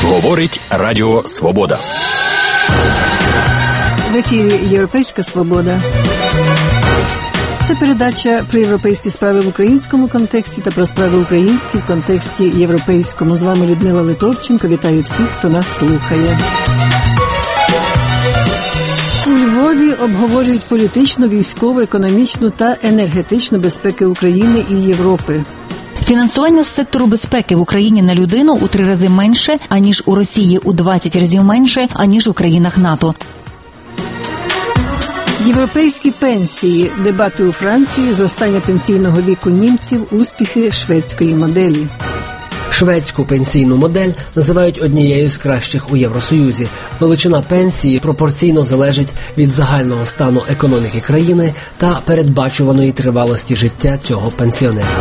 Говорить Радіо Свобода. В ефірі «Європейська свобода». Це передача про європейські справи в українському контексті та про справи українські в контексті європейському. З вами Людмила Литовченко. Вітаю всіх, хто нас слухає. У Львові обговорюють політичну, військову, економічну та енергетичну безпеки України і Європи. Фінансування з сектору безпеки в Україні на людину у 3 рази менше, аніж у Росії, у 20 разів менше, аніж у країнах НАТО. Європейські пенсії, дебати у Франції, зростання пенсійного віку німців, успіхи шведської моделі. Шведську пенсійну модель називають однією з кращих у Євросоюзі. Величина пенсії пропорційно залежить від загального стану економіки країни та передбачуваної тривалості життя цього пенсіонера.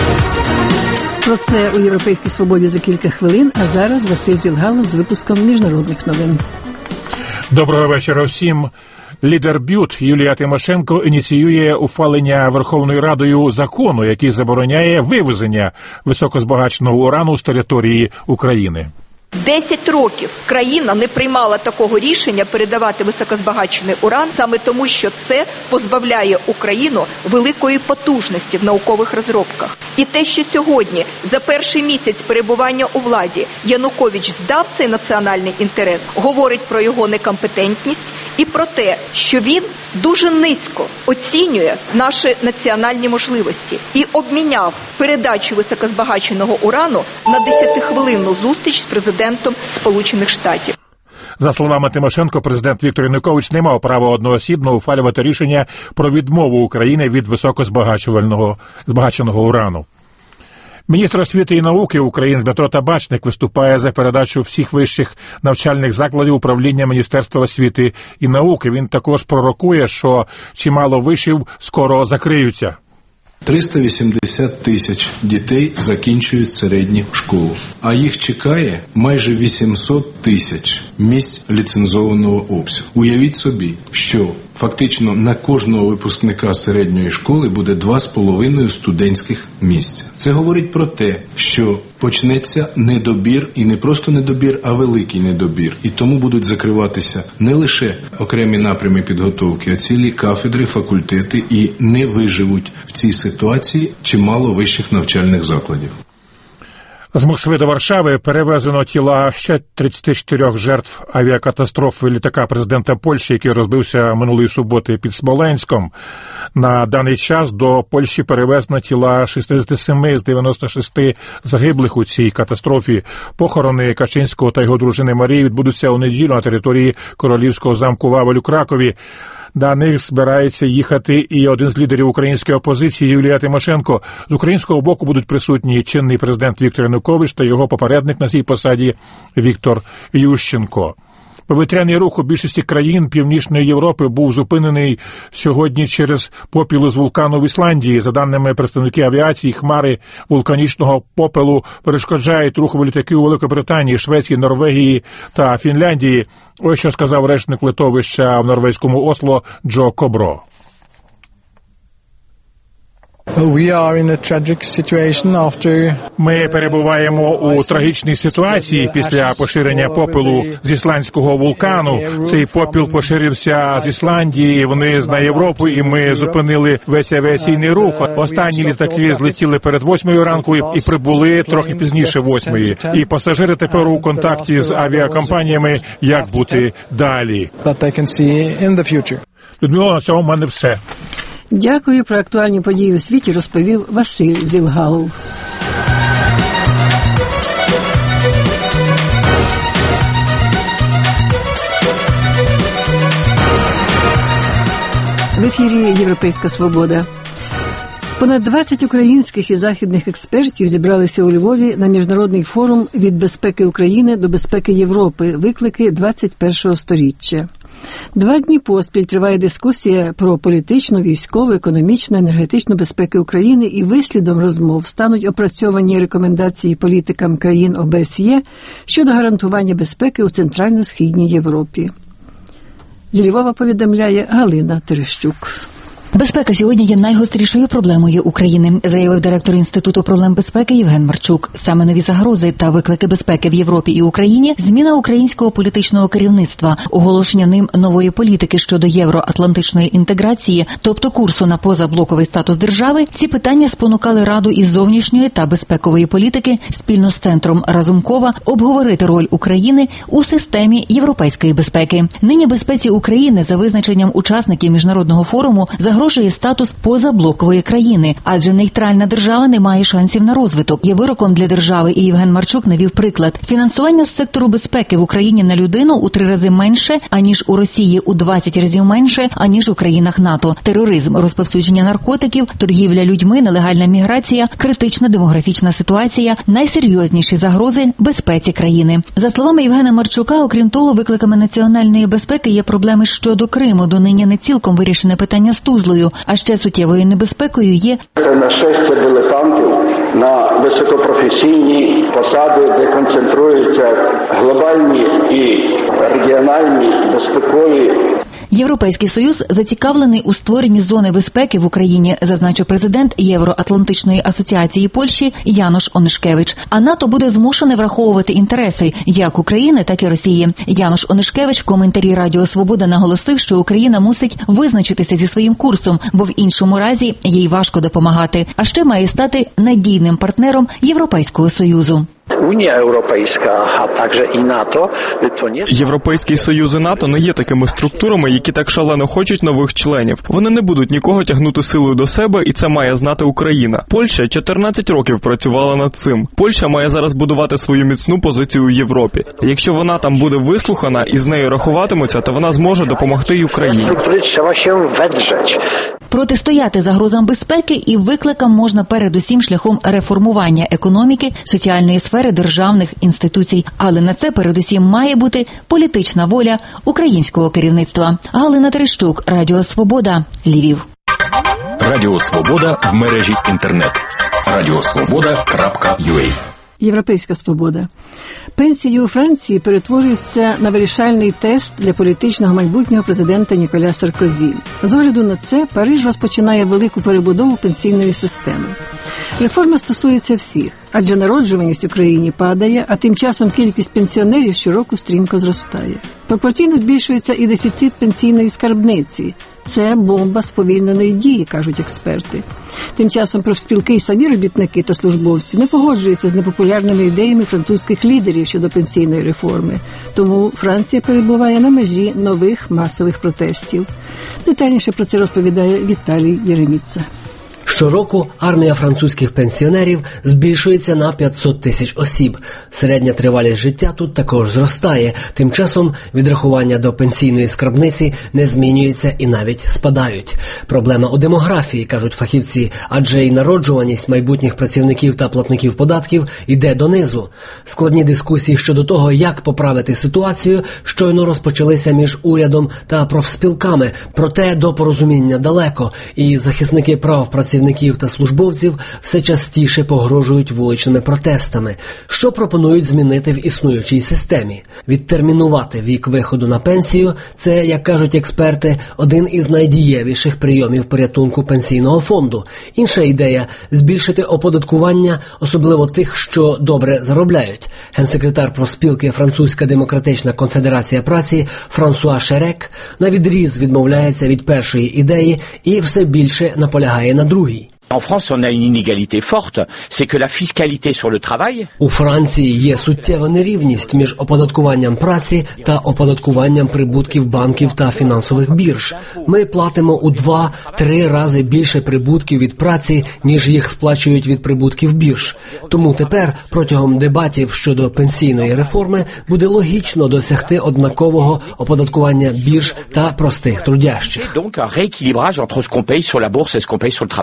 Про це у «Європейській свободі» за кілька хвилин, а зараз Василь Зілгалов з випуском міжнародних новин. Доброго вечора всім. Лідер БЮТ Юлія Тимошенко ініціює ухвалення Верховною Радою закону, який забороняє вивезення високозбагаченого урану з території України. 10 років країна не приймала такого рішення передавати високозбагачений уран, саме тому, що це позбавляє Україну великої потужності в наукових розробках. І те, що сьогодні, за перший місяць перебування у владі, Янукович здав цей національний інтерес, говорить про його некомпетентність і про те, що він дуже низько оцінює наші національні можливості і обміняв передачу високозбагаченого урану на 10-хвилинну зустріч з президентом Сполучених Штатів. За словами Тимошенко, президент Віктор Янукович не мав права одноосібно ухвалювати рішення про відмову України від високозбагаченого урану. Міністр освіти і науки України Дмитро Табачник виступає за передачу всіх вищих навчальних закладів управління Міністерства освіти і науки. Він також пророкує, що чимало вишів скоро закриються. 380 тисяч дітей закінчують середню школу, а їх чекає майже 800 тисяч місць ліцензованого обсягу. Уявіть собі, що фактично на кожного випускника середньої школи буде 2,5 студентських місця. Це говорить про те, що почнеться недобір, і не просто недобір, а великий недобір. І тому будуть закриватися не лише окремі напрями підготовки, а цілі кафедри, факультети, і не виживуть в цій ситуації чимало вищих навчальних закладів. З Москви до Варшави перевезено тіла ще 34 жертв авіакатастрофи літака президента Польщі, який розбився минулої суботи під Смоленськом. На даний час до Польщі перевезено тіла 67 з 96 загиблих у цій катастрофі. Похорони Качинського та його дружини Марії відбудуться у неділю на території Королівського замку Вавель у Кракові. На них збирається їхати і один з лідерів української опозиції Юлія Тимошенко. З українського боку будуть присутні чинний президент Віктор Янукович та його попередник на цій посаді Віктор Ющенко. Повітряний рух у більшості країн Північної Європи був зупинений сьогодні через попіл з вулкану в Ісландії. За даними представників авіації, хмари вулканічного попелу перешкоджають руху літаків у Великобританії, Швеції, Норвегії та Фінляндії. Ось що сказав речник литовища в норвезькому Осло Джо Кобро. Ми перебуваємо у трагічній ситуації після поширення попелу з ісландського вулкану. Цей попіл поширився з Ісландії вниз на Європу, і ми зупинили весь авіаційний рух. Останні літаки злетіли перед 8 ранку і прибули трохи пізніше 8. І пасажири тепер у контакті з авіакомпаніями, як бути далі. Людмила, на цьому в мене все. Дякую. Про актуальні події у світі розповів Василь Зілгалов. В ефірі «Європейська свобода». Понад 20 українських і західних експертів зібралися у Львові на міжнародний форум «Від безпеки України до безпеки Європи. Виклики 21-го сторіччя». 2 дні поспіль триває дискусія про політичну, військову, економічну, енергетичну безпеку України, і вислідом розмов стануть опрацьовані рекомендації політикам країн ОБСЄ щодо гарантування безпеки у Центрально-Східній Європі. З Львова повідомляє Галина Терещук. Безпека сьогодні є найгострішою проблемою України, заявив директор Інституту проблем безпеки Євген Марчук. Саме нові загрози та виклики безпеки в Європі і Україні, зміна українського політичного керівництва, оголошення ним нової політики щодо євроатлантичної інтеграції, тобто курсу на позаблоковий статус держави, ці питання спонукали Раду із зовнішньої та безпекової політики спільно з Центром Разумкова обговорити роль України у системі європейської безпеки. Нині безпеці України за визначенням учасників міжнародного форуму загрожує статус позаблокової країни, адже нейтральна держава не має шансів на розвиток. Є вироком для держави, і Євген Марчук навів приклад. Фінансування з сектору безпеки в Україні на людину у 3 рази менше, аніж у Росії, у 20 разів менше, аніж у країнах НАТО. Тероризм, розповсюдження наркотиків, торгівля людьми, нелегальна міграція, критична демографічна ситуація – найсерйозніші загрози безпеці країни. За словами Євгена Марчука, окрім того, викликами національної безпеки є проблеми щодо Криму. Донині не цілком вирішене питання з Тузлою, а ще суттєвою небезпекою є нашестя дилетантів на високопрофесійні посади, де концентруються глобальні і регіональні безпекові. Європейський Союз зацікавлений у створенні зони безпеки в Україні, зазначив президент Євроатлантичної асоціації Польщі Янош Онишкевич. А НАТО буде змушене враховувати інтереси як України, так і Росії. Янош Онишкевич в коментарі Радіо Свобода наголосив, що Україна мусить визначитися зі своїм курсом, бо в іншому разі їй важко допомагати. А ще має стати надійним партнером Європейського Союзу. Unia Europejska, a także i NATO, to nie... Європейський Союз і НАТО не є такими структурами, які так шалено хочуть нових членів. Вони не будуть нікого тягнути силою до себе, і це має знати Україна. Польща 14 років працювала над цим. Польща має зараз будувати свою міцну позицію у Європі. Якщо вона там буде вислухана і з нею рахуватимуться, то вона зможе допомогти й Україні. Протистояти загрозам безпеки і викликам можна передусім шляхом реформування економіки, соціальної сфери, державних інституцій. Але на це передусім має бути політична воля українського керівництва. Галина Терещук, Радіо Свобода, Львів. Радіо Свобода в мережі інтернет. radiosvoboda.ua. Європейська свобода. Пенсії у Франції перетворюються на вирішальний тест для політичного майбутнього президента Ніколя Саркозі. З огляду на це, Париж розпочинає велику перебудову пенсійної системи. Реформа стосується всіх, адже народжуваність у країні падає, а тим часом кількість пенсіонерів щороку стрімко зростає. Пропорційно збільшується і дефіцит пенсійної скарбниці. Це бомба сповільненої дії, кажуть експерти. Тим часом профспілки і самі робітники та службовці не погоджуються з непопулярними ідеями французьких лідерів щодо пенсійної реформи. Тому Франція перебуває на межі нових масових протестів. Детальніше про це розповідає Віталій Єреміца. Щороку армія французьких пенсіонерів збільшується на 500 тисяч осіб. Середня тривалість життя тут також зростає. Тим часом відрахування до пенсійної скарбниці не змінюється і навіть спадають. Проблема у демографії, кажуть фахівці, адже й народжуваність майбутніх працівників та платників податків йде донизу. Складні дискусії щодо того, як поправити ситуацію, щойно розпочалися між урядом та профспілками. Проте до порозуміння далеко, і захисники прав працівників та службовців все частіше погрожують вуличними протестами. Що пропонують змінити в існуючій системі? Відтермінувати вік виходу на пенсію – це, як кажуть експерти, один із найдієвіших прийомів порятунку пенсійного фонду. Інша ідея – збільшити оподаткування, особливо тих, що добре заробляють. Генсекретар профспілки Французька демократична конфедерація праці Франсуа Шерек навідріз відмовляється від першої ідеї і все більше наполягає на другій. En France, on a une inégalité forte, c'est que la fiscalité sur le travail... У Франції є суттєва нерівність між оподаткуванням праці та оподаткуванням прибутків банків та фінансових бірж. Ми платимо у 2-3 рази більше прибутків від праці, ніж їх сплачують від прибутків бірж. Тому тепер, протягом дебатів щодо пенсійної реформи, буде логічно досягти однакового оподаткування бірж та простих трудящих. Donc, un rééquilibrage entre ce qu'on paye sur la bourse et ce qu'on paye sur le travail. За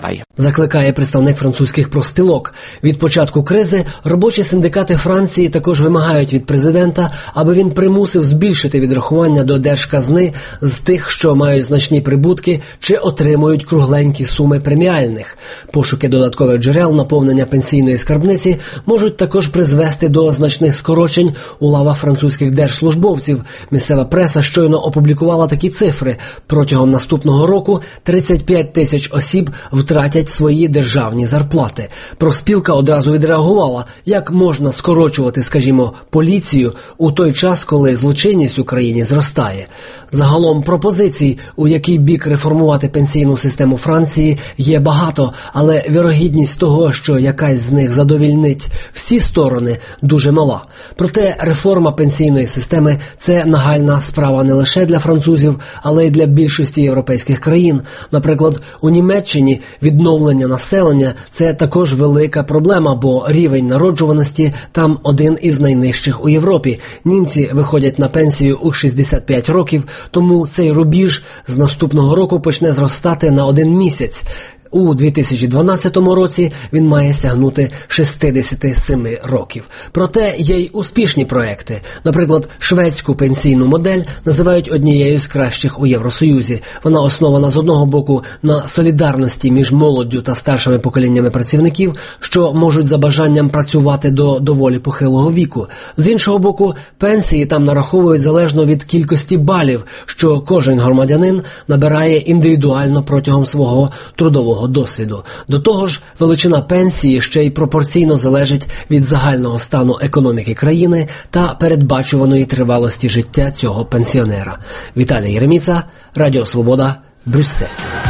закликає представник французьких профспілок. Від початку кризи робочі синдикати Франції також вимагають від президента, аби він примусив збільшити відрахування до держказни з тих, що мають значні прибутки чи отримують кругленькі суми преміальних. Пошуки додаткових джерел наповнення пенсійної скарбниці можуть також призвести до значних скорочень у лавах французьких держслужбовців. Місцева преса щойно опублікувала такі цифри. Протягом наступного року 35 тисяч осіб втратять свої державні зарплати. Профспілка одразу відреагувала, як можна скорочувати, скажімо, поліцію у той час, коли злочинність в Україні зростає. Загалом пропозицій, у який бік реформувати пенсійну систему Франції, є багато, але вірогідність того, що якась з них задовільнить всі сторони, дуже мала. Проте реформа пенсійної системи – це нагальна справа не лише для французів, але й для більшості європейських країн. Наприклад, у Німеччині відновлення населення – це також велика проблема, бо рівень народжуваності там один із найнижчих у Європі. Німці виходять на пенсію у 65 років, тому цей рубіж з наступного року почне зростати на 1 місяць. У 2012 році він має сягнути 67 років. Проте є й успішні проекти. Наприклад, шведську пенсійну модель називають однією з кращих у Євросоюзі. Вона основана з одного боку на солідарності між молоддю та старшими поколіннями працівників, що можуть за бажанням працювати до доволі похилого віку. З іншого боку, пенсії там нараховують залежно від кількості балів, що кожен громадянин набирає індивідуально протягом свого трудового досвіду. До того ж, величина пенсії ще й пропорційно залежить від загального стану економіки країни та передбачуваної тривалості життя цього пенсіонера. Віталій Єреміца, Радіо Свобода, Брюссель.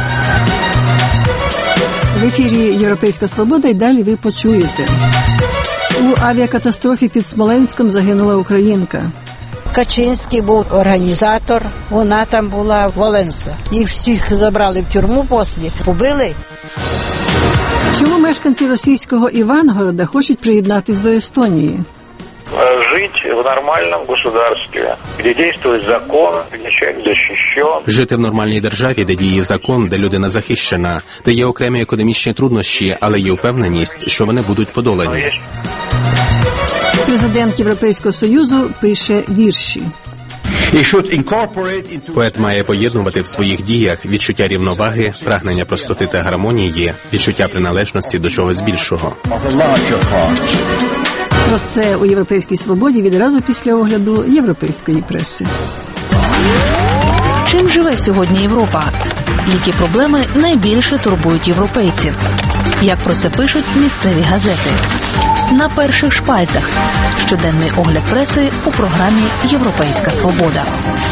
В ефірі «Європейська Свобода» і далі ви почуєте. У авіакатастрофі під Смоленськом загинула українка. Качинський був організатор, вона там була Воленса. Їх всіх забрали в тюрму після, побили. Чому мешканці російського Івангорода хочуть приєднатись до Естонії? Жить в нормальном государстве, где действует закон, где человек защищен. Жити в нормальній державі, де діє закон, де людина захищена, де є окремі економічні труднощі, але є впевненість, що вони будуть подолані. Президент Європейського Союзу пише вірші. Поет має поєднувати в своїх діях відчуття рівноваги, прагнення простоти та гармонії, відчуття приналежності до чогось більшого. Про це у «Європейській Свободі» відразу після огляду європейської преси. Чим живе сьогодні Європа? Які проблеми найбільше турбують європейців? Як про це пишуть місцеві газети? На перших шпальтах. Щоденний огляд преси у програмі «Європейська Свобода».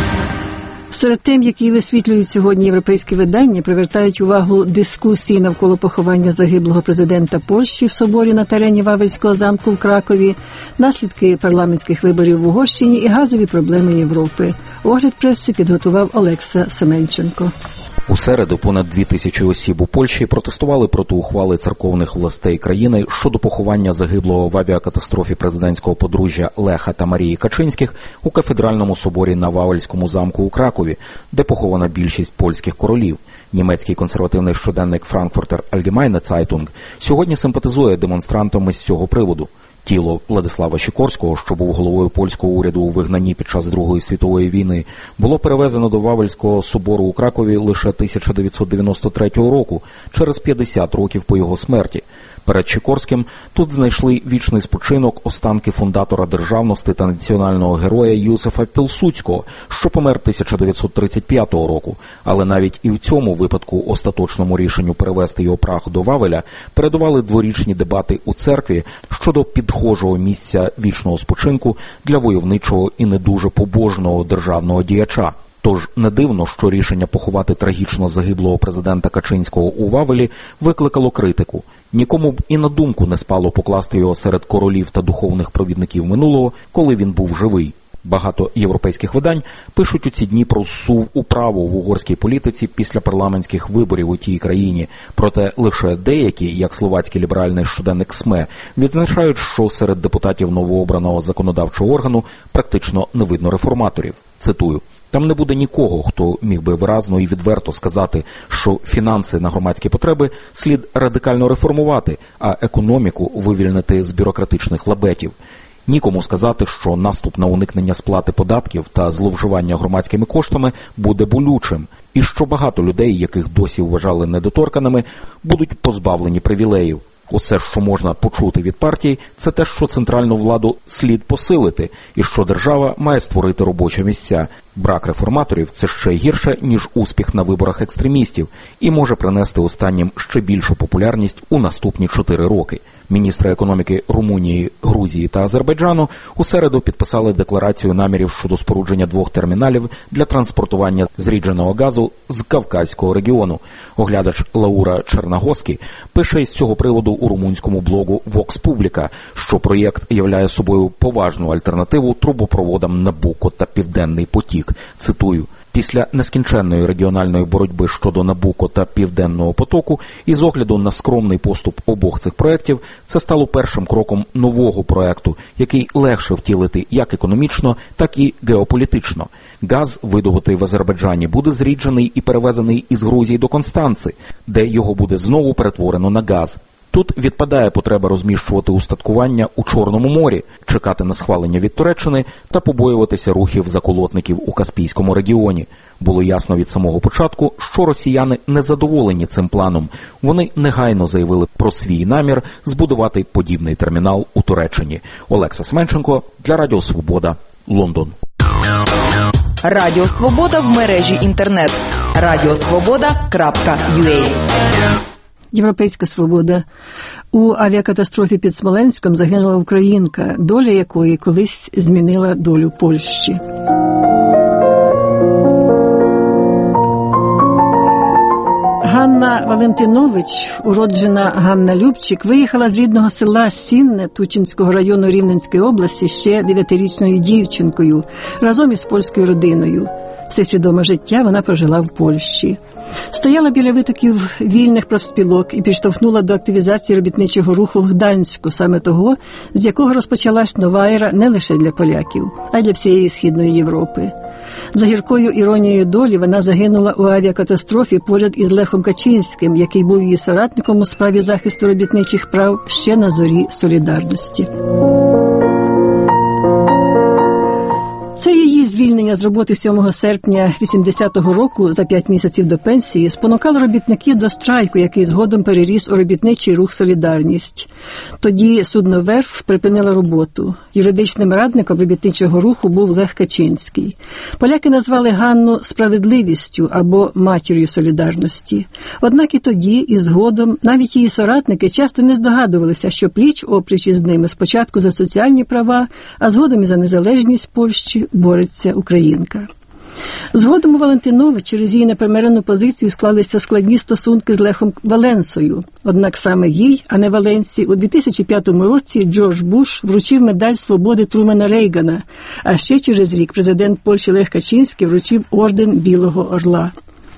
Серед тем, які висвітлюють сьогодні європейські видання, привертають увагу дискусії навколо поховання загиблого президента Польщі в соборі на терені Вавельського замку в Кракові, наслідки парламентських виборів в Угорщині і газові проблеми Європи. Огляд преси підготував Олекса Семенченко. У середу понад 2000 осіб у Польщі протестували проти ухвали церковних властей країни щодо поховання загиблого в авіакатастрофі президентського подружжя Леха та Марії Качинських у кафедральному соборі на Вавельському замку у Кракові, де похована більшість польських королів. Німецький консервативний щоденник Frankfurter Allgemeine Zeitung сьогодні симпатизує демонстрантам із цього приводу. Тіло Владислава Сікорського, що був головою польського уряду у вигнанні під час Другої світової війни, було перевезено до Вавельського собору у Кракові лише 1993 року, через 50 років по його смерті. Перед Сікорським тут знайшли вічний спочинок останки фундатора державності та національного героя Юсифа Пілсудського, що помер 1935 року. Але навіть і в цьому випадку остаточному рішенню перевезти його прах до Вавеля передували дворічні дебати у церкві щодо підхожого місця вічного спочинку для войовничого і не дуже побожного державного діяча. Тож не дивно, що рішення поховати трагічно загиблого президента Качинського у Вавелі викликало критику. Нікому б і на думку не спало покласти його серед королів та духовних провідників минулого, коли він був живий. Багато європейських видань пишуть у ці дні про зсув управу в угорській політиці після парламентських виборів у тій країні. Проте лише деякі, як словацький ліберальний щоденник СМЕ, відзначають, що серед депутатів новообраного законодавчого органу практично не видно реформаторів. Цитую. Там не буде нікого, хто міг би виразно і відверто сказати, що фінанси на громадські потреби слід радикально реформувати, а економіку вивільнити з бюрократичних лабетів. Нікому сказати, що наступ на уникнення сплати податків та зловживання громадськими коштами буде болючим, і що багато людей, яких досі вважали недоторканими, будуть позбавлені привілеїв. Усе, що можна почути від партій, це те, що центральну владу слід посилити, і що держава має створити робочі місця. Брак реформаторів – це ще гірше, ніж успіх на виборах екстремістів, і може принести останнім ще більшу популярність у наступні 4 роки. Міністри економіки Румунії, Грузії та Азербайджану у середу підписали декларацію намірів щодо спорудження 2 терміналів для транспортування зрідженого газу з Кавказького регіону. Оглядач Лаура Черногоскі пише із цього приводу у румунському блогу Vox Publica, що проєкт являє собою поважну альтернативу трубопроводам Набуко та Південний потік. Цитую: «Після нескінченної регіональної боротьби щодо Набуко та Південного потоку і з огляду на скромний поступ обох цих проєктів, це стало першим кроком нового проєкту, який легше втілити як економічно, так і геополітично. Газ, видобутий в Азербайджані, буде зріджений і перевезений із Грузії до Констанци, де його буде знову перетворено на газ. Тут відпадає потреба розміщувати устаткування у Чорному морі, чекати на схвалення від Туреччини та побоюватися рухів заколотників у Каспійському регіоні. Було ясно від самого початку, що росіяни не задоволені цим планом. Вони негайно заявили про свій намір збудувати подібний термінал у Туреччині. Олекса Сменченко для Радіо Свобода, Лондон. Радіо Свобода в мережі інтернет. radiosvoboda.ua. Європейська свобода. У авіакатастрофі під Смоленськом загинула українка, доля якої колись змінила долю Польщі. Ганна Валентинович, уроджена Ганна Любчик, виїхала з рідного села Сінне Тучинського району Рівненської області ще 9-річною дівчинкою, разом із польською родиною. Все свідоме життя вона прожила в Польщі. Стояла біля витоків вільних профспілок і підштовхнула до активізації робітничого руху в Гданську, саме того, з якого розпочалась нова ера не лише для поляків, а й для всієї Східної Європи. За гіркою іронією долі вона загинула у авіакатастрофі поряд із Лехом Качинським, який був її соратником у справі захисту робітничих прав ще на зорі Солідарності. Це її звільнення з роботи 7 серпня 80-го року, за 5 місяців до пенсії, спонукало робітників до страйку, який згодом переріс у робітничий рух «Солідарність». Тоді судноверф припинила роботу. Юридичним радником робітничого руху був Лех Качинський. Поляки назвали Ганну «справедливістю» або «матір'ю Солідарності». Однак і тоді, і згодом, навіть її соратники часто не здогадувалися, що пліч-опліч із ними спочатку за соціальні права, а згодом і за незалежність Польщі бореться українка. Згодом у Валентинович через її непримирену позицію склалися складні стосунки з Лехом Валенсою. Однак саме їй, а не Валенсі, у 2005 році Джордж Буш вручив медаль свободи Трумена Рейгана, а ще через рік президент Польщі Лех Качинський вручив орден Білого Орла.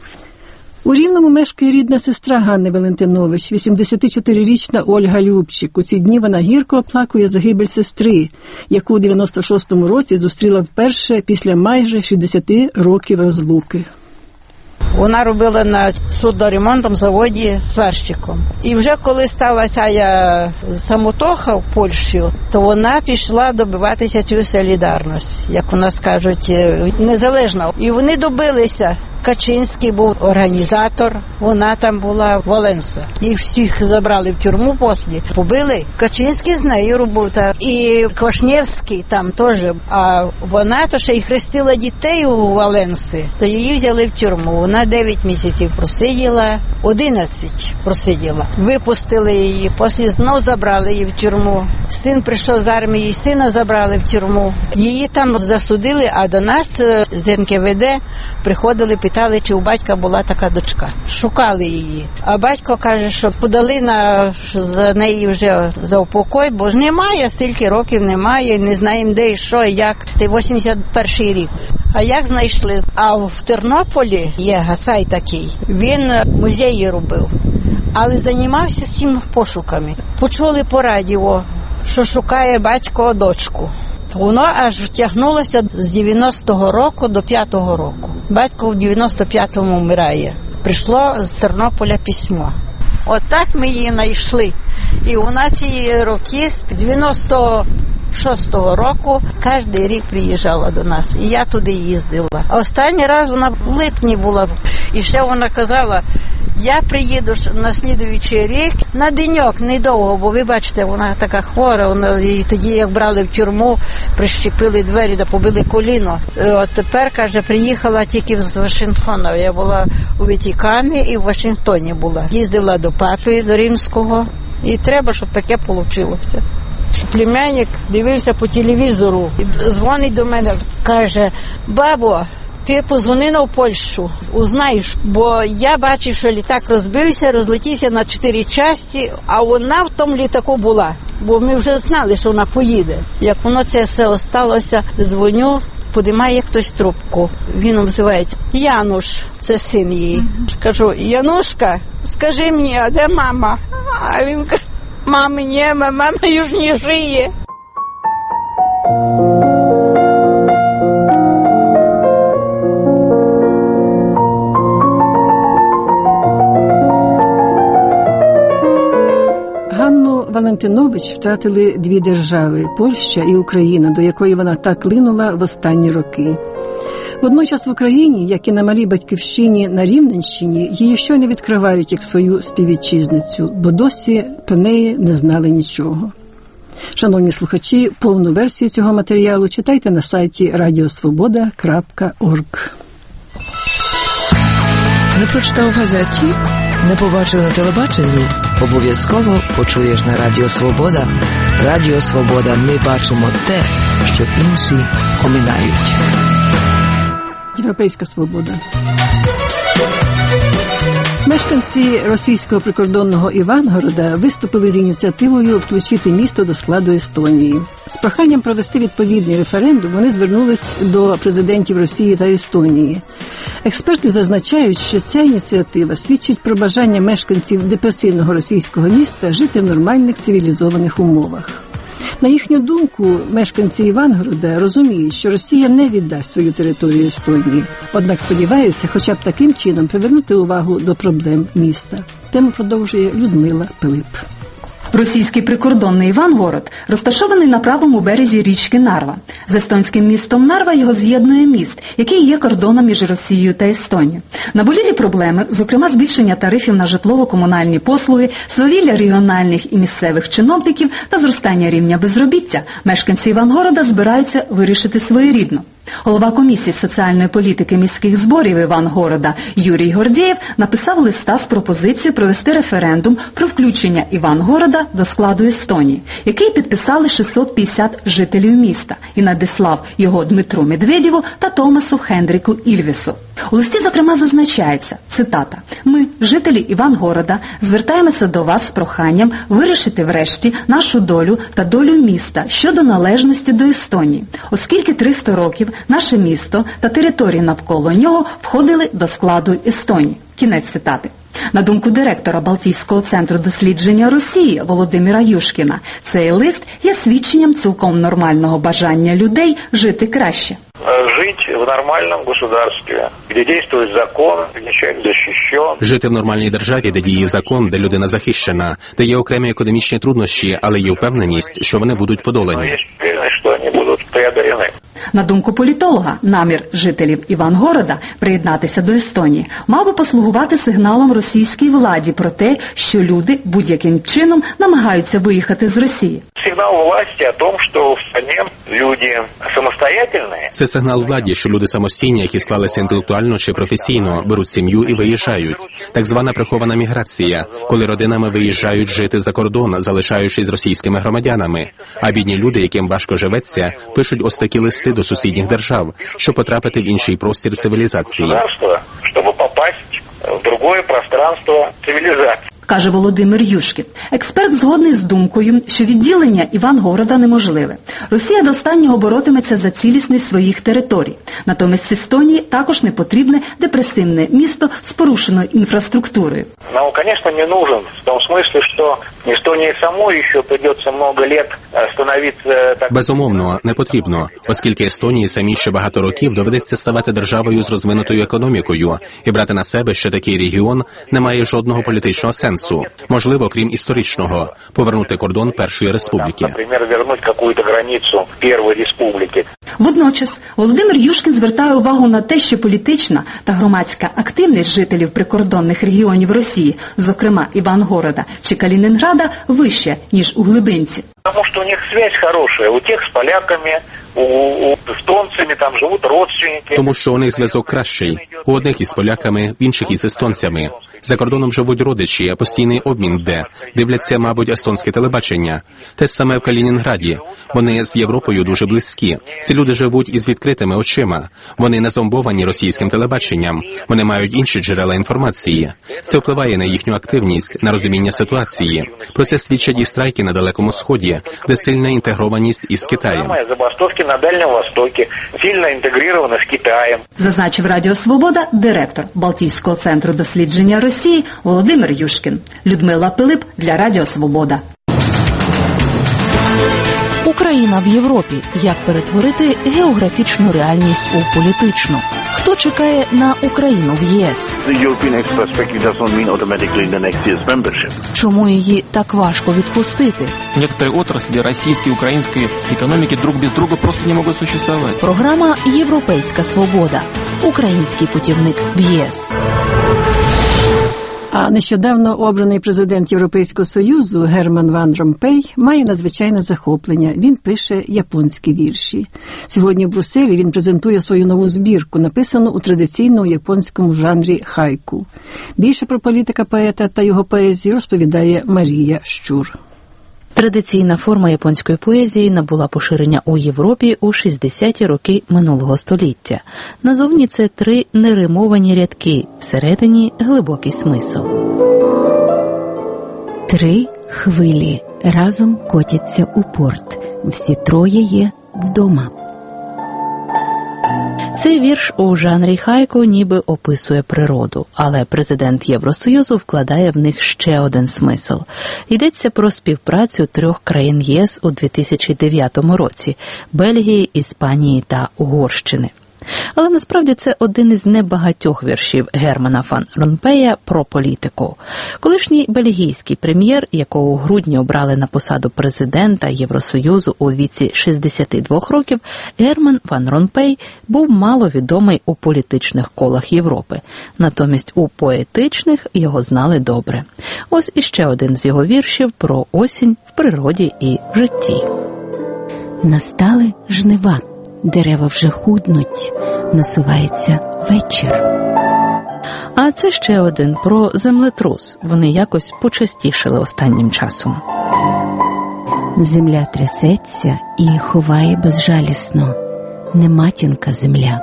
У Рівному мешкає рідна сестра Ганни Валентинович, 84-річна Ольга Любчик. У ці дні вона гірко оплакує загибель сестри, яку у 96-му році зустріла вперше після майже 60 років розлуки. Вона робила на судноремонтному заводі сварщиком. І вже коли стала ця самотоха в Польщі, то вона пішла добиватися цю солідарність, як у нас кажуть, незалежно. І вони добилися. Качинський був організатор, вона там була Воленса. Їх всіх забрали в тюрму після, побили. Качинський з нею робив, і Квашнєвський там теж. А вона то ще й хрестила дітей у Воленсі, то її взяли в тюрму. Вона 9 місяців просиділа, 11 просиділа. Випустили її, після знов забрали її в тюрму. Син прийшов з армії, сина забрали в тюрму. Її там засудили, а до нас з НКВД приходили, питали, чи у батька була така дочка. Шукали її. А батько каже, що подали за неї вже за упокой, бо ж немає, стільки років немає, не знаємо де і що, і як. Це 81-й рік. А як знайшли? А в Тернополі є Гасай такий. Він музеї робив, але займався цим пошуками. Почули по радіо, що шукає батько дочку. Воно аж втягнулося з 90-го року до 5-го року. Батько в 95-му вмирає. Прийшло з Тернополя письмо. Отак ми її знайшли. І вона ці роки, з 96-го року, кожен рік приїжджала до нас. І я туди їздила. А останній раз вона в липні була. І ще вона казала, я приїду на слідуючий рік на деньок, недовго, бо ви бачите, вона така хвора. І тоді, як брали в тюрму, прищепили двері та побили коліно. От тепер, каже, приїхала тільки з Вашингтона. Я була у Ватикані і в Вашингтоні була. Їздила до папи, до римського. І треба, щоб таке вийшло. Племянник дивився по телевізору, дзвонить до мене, каже, бабо, ти позвони в Польщу, узнаєш, бо я бачив, що літак розбився, розлетівся на 4 частини, а вона в тому літаку була, бо ми вже знали, що вона поїде. Як воно це все осталося, дзвоню, підіймає хтось трубку. Він обзивається Януш, це син її. Кажу, Янушка, скажи мені, а де мама? А він каже, мами нема, мама już не żyje. Ганну Валентинович втратили дві держави – Польща і Україна, до якої вона так линула в останні роки. Водночас в Україні, як і на малій батьківщині на Рівненщині, її щойно відкривають як свою співвітчизницю, бо досі про неї не знали нічого. Шановні слухачі, повну версію цього матеріалу читайте на сайті radiosvoboda.org. Не прочитав в газеті? Не побачив на телебаченні? Обов'язково почуєш на Радіо Свобода. Радіо Свобода, ми бачимо те, що інші оминають. Європейська свобода. Мешканці російського прикордонного Івангорода виступили з ініціативою включити місто до складу Естонії. З проханням провести відповідний референдум вони звернулись до президентів Росії та Естонії. Експерти зазначають, що ця ініціатива свідчить про бажання мешканців депресивного російського міста жити в нормальних цивілізованих умовах. На їхню думку, мешканці Івангорода розуміють, що Росія не віддасть свою територію Естонії, однак сподіваються хоча б таким чином привернути увагу до проблем міста. Тему продовжує Людмила Пилип. Російський прикордонний Івангород розташований на правому березі річки Нарва. З естонським містом Нарва його з'єднує міст, який є кордоном між Росією та Естонією. Наболілі проблеми, зокрема збільшення тарифів на житлово-комунальні послуги, свавілля регіональних і місцевих чиновників та зростання рівня безробіття, мешканці Івангорода збираються вирішити своєрідно. Голова комісії соціальної політики міських зборів Івангорода Юрій Гордєєв написав листа з пропозицією провести референдум про включення Івангорода до складу Естонії, який підписали 650 жителів міста, і надіслав його Дмитру Медведєву та Томасу Хендріку Ільвісу. У листі, зокрема, зазначається, цитата, «Ми, жителі Івангорода, звертаємося до вас з проханням вирішити врешті нашу долю та долю міста щодо належності до Естонії, оскільки 300 років наше місто та території навколо нього входили до складу Естонії». Кінець цитати. На думку директора Балтійського центру дослідження Росії Володимира Юшкіна, цей лист є свідченням цілком нормального бажання людей жити краще. Жить в нормальном государстве, где действует закон, где человек защищен. Жити в нормальній державі, де діє закон, де людина захищена, де є окремі економічні труднощі, але є впевненість, що вони будуть подолані. Що вони будуть преодолені. На думку політолога, намір жителів Івангорода приєднатися до Естонії мав би послугувати сигналом російській владі про те, що люди будь-яким чином намагаються виїхати з Росії. Сигнал власті о том, що в стране люди самостоятельні. Це сигнал владі, що люди самостійні, які склалися інтелектуально чи професійно, беруть сім'ю і виїжджають. Так звана прихована міграція, коли родинами виїжджають жити за кордон, залишаючись російськими громадянами. А бідні люди, яким важко живеться, пишуть ось такі листи до сусідніх держав, щоб потрапити в інший простір цивілізації. Щоб попасть в другое пространство цивілізації. каже Володимир Юшкін. Експерт згодний з думкою, що відділення Івангорода неможливе. Росія до останнього боротиметься за цілісність своїх територій. Натомість Естонії також не потрібне депресивне місто з порушеною інфраструктурою. Ну, конечно, не нужен, в том смысле, что Эстонии самой еще придется много лет становиться... Безумовно, не потрібно, оскільки Естонії самі ще багато років доведеться ставати державою з розвинутою економікою, і брати на себе ще такий регіон не має жодного політичного сенсу. Можливо, крім історичного, повернути кордон Першої Республіки. Наприклад, повернути якусь границю Першої Республіки. Водночас Володимир Юшкін звертає увагу на те, що політична та громадська активність жителів прикордонних регіонів Росії, зокрема Івангорода чи Калінінграда, вища, ніж у глибинці. Тому що у них зв'язь хороша, у тих з поляками, у естонцями, там живуть родственники. Тому що у них зв'язок кращий. У одних із поляками, в інших із естонцями. За кордоном живуть родичі, а постійний обмін йде. Дивляться, мабуть, естонське телебачення. Те саме в Калінінграді. Вони з Європою дуже близькі. Ці люди живуть із відкритими очима. Вони не зомбовані російським телебаченням. Вони мають інші джерела інформації. Це впливає на їхню активність, на розуміння ситуації. Про це свідчать і страйки на Далекому Сході, де сильна інтегрованість із Китаєм. Забастовки на Дальньому Востокі сильно інтегровані з Китаєм. Зазначив Радіо Свобода директор Балтійського центру дослідження Росії Володимир Юшкін. Людмила Пилип для Радіо Свобода. Україна в Європі. Як перетворити географічну реальність у політичну? Хто чекає на Україну в ЄС? Чому її так важко відпустити? Некоторые отрасли российской и украинской экономики друг без друга просто не могут существовать. Програма «Європейська свобода». Український путівник в ЄС. А нещодавно обраний президент Європейського Союзу Герман Ван Ромпей має надзвичайне захоплення. Він пише японські вірші. Сьогодні в Брюсселі він презентує свою нову збірку, написану у традиційному японському жанрі хайку. Більше про політика поета та його поезію розповідає Марія Щур. Традиційна форма японської поезії набула поширення у Європі у 60-ті роки минулого століття. Назовні це 3 неримовані рядки, всередині глибокий смисл. 3 хвилі разом котяться у порт. Всі 3 є вдома. Цей вірш у жанрі хайку ніби описує природу, але президент Євросоюзу вкладає в них ще один смисл. Йдеться про співпрацю 3 країн ЄС у 2009 році – Бельгії, Іспанії та Угорщини. Але насправді це один із небагатьох віршів Германа Ван Ромпея про політику. Колишній бельгійський прем'єр, якого у грудні обрали на посаду президента Євросоюзу у віці 62 років, Герман Ван Ромпей був маловідомий у політичних колах Європи. Натомість у поетичних його знали добре. Ось іще один з його віршів про осінь в природі і в житті. Настали жнива. Дерева вже худнуть, насувається вечір. А це ще один про землетрус. Вони якось почастішали останнім часом. Земля трясеться і ховає безжалісно. Не матінка земля.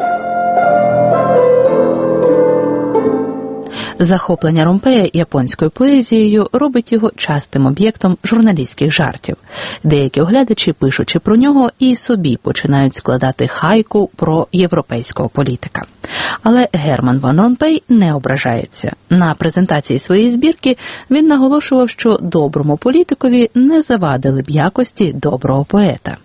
Захоплення Ромпея японською поезією робить його частим об'єктом журналістських жартів. Деякі оглядачі, пишучи про нього, і собі починають складати хайку про європейського політика. Але Герман Ван Ромпей не ображається. На презентації своєї збірки він наголошував, що доброму політикові не завадили б якості доброго поета.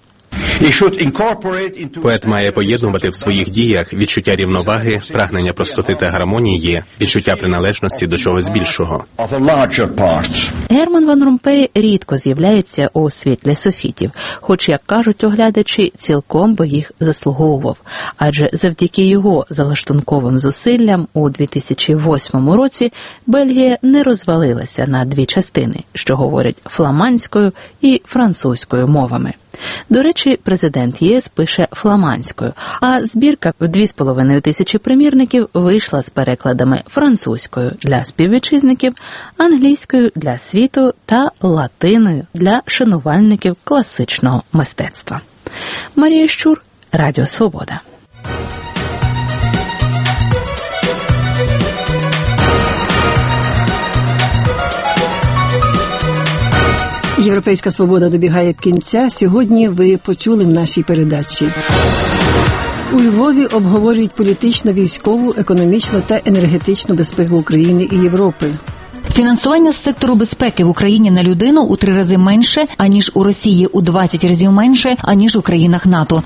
Поет має поєднувати в своїх діях відчуття рівноваги, прагнення простоти та гармонії, відчуття приналежності до чогось більшого. Герман Ван Ромпей рідко з'являється у світлі софітів, хоч, як кажуть оглядачі, цілком би їх заслуговував. Адже завдяки його залаштунковим зусиллям у 2008 році Бельгія не розвалилася на 2 частини, що говорять фламандською і французькою мовами. До речі, президент ЄС пише фламандською, а збірка в 2500 примірників вийшла з перекладами французькою для співвітчизників, англійською для світу та латиною для шанувальників класичного мистецтва. Марія Щур, Радіо Свобода. Європейська свобода добігає кінця. Сьогодні ви почули в нашій передачі. У Львові обговорюють політичну, військову, економічну та енергетичну безпеку України і Європи. Фінансування з сектору безпеки в Україні на людину у 3 рази менше, аніж у Росії, у 20 разів менше, аніж у країнах НАТО.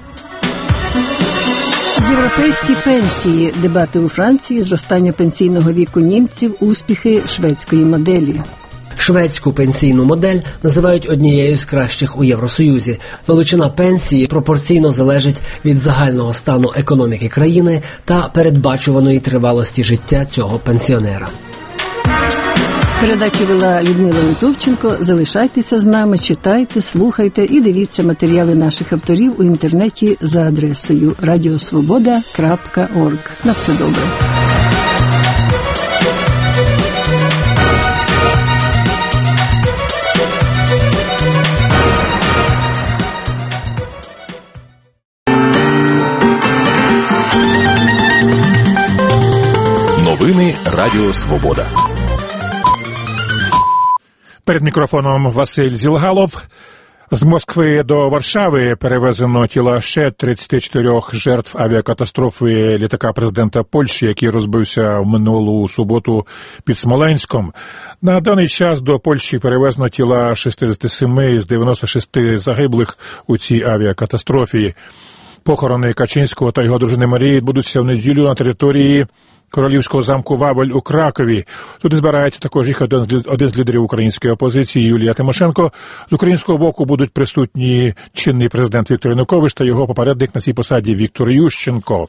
Європейські пенсії, дебати у Франції, зростання пенсійного віку німців, успіхи шведської моделі. Шведську пенсійну модель називають однією з кращих у Євросоюзі. Величина пенсії пропорційно залежить від загального стану економіки країни та передбачуваної тривалості життя цього пенсіонера. Передачу вела Людмила Литовченко. Залишайтеся з нами, читайте, слухайте і дивіться матеріали наших авторів у інтернеті за адресою radiosvoboda.org. На все добре. Новини Радіо Свобода. Перед мікрофоном Василь Зілгалов. З Москви до Варшави перевезено тіла ще 34 жертв авіакатастрофи літака президента Польщі, який розбився в минулу суботу під Смоленськом. На даний час до Польщі перевезено тіла 67 з 96 загиблих у цій авіакатастрофі. Похорони Качинського та його дружини Марії відбудуться в неділю на території Королівського замку Вавель у Кракові. Туди збирається також їх один з лідерів української опозиції Юлія Тимошенко. З українського боку будуть присутні чинний президент Віктор Янукович та його попередник на цій посаді Віктор Ющенко.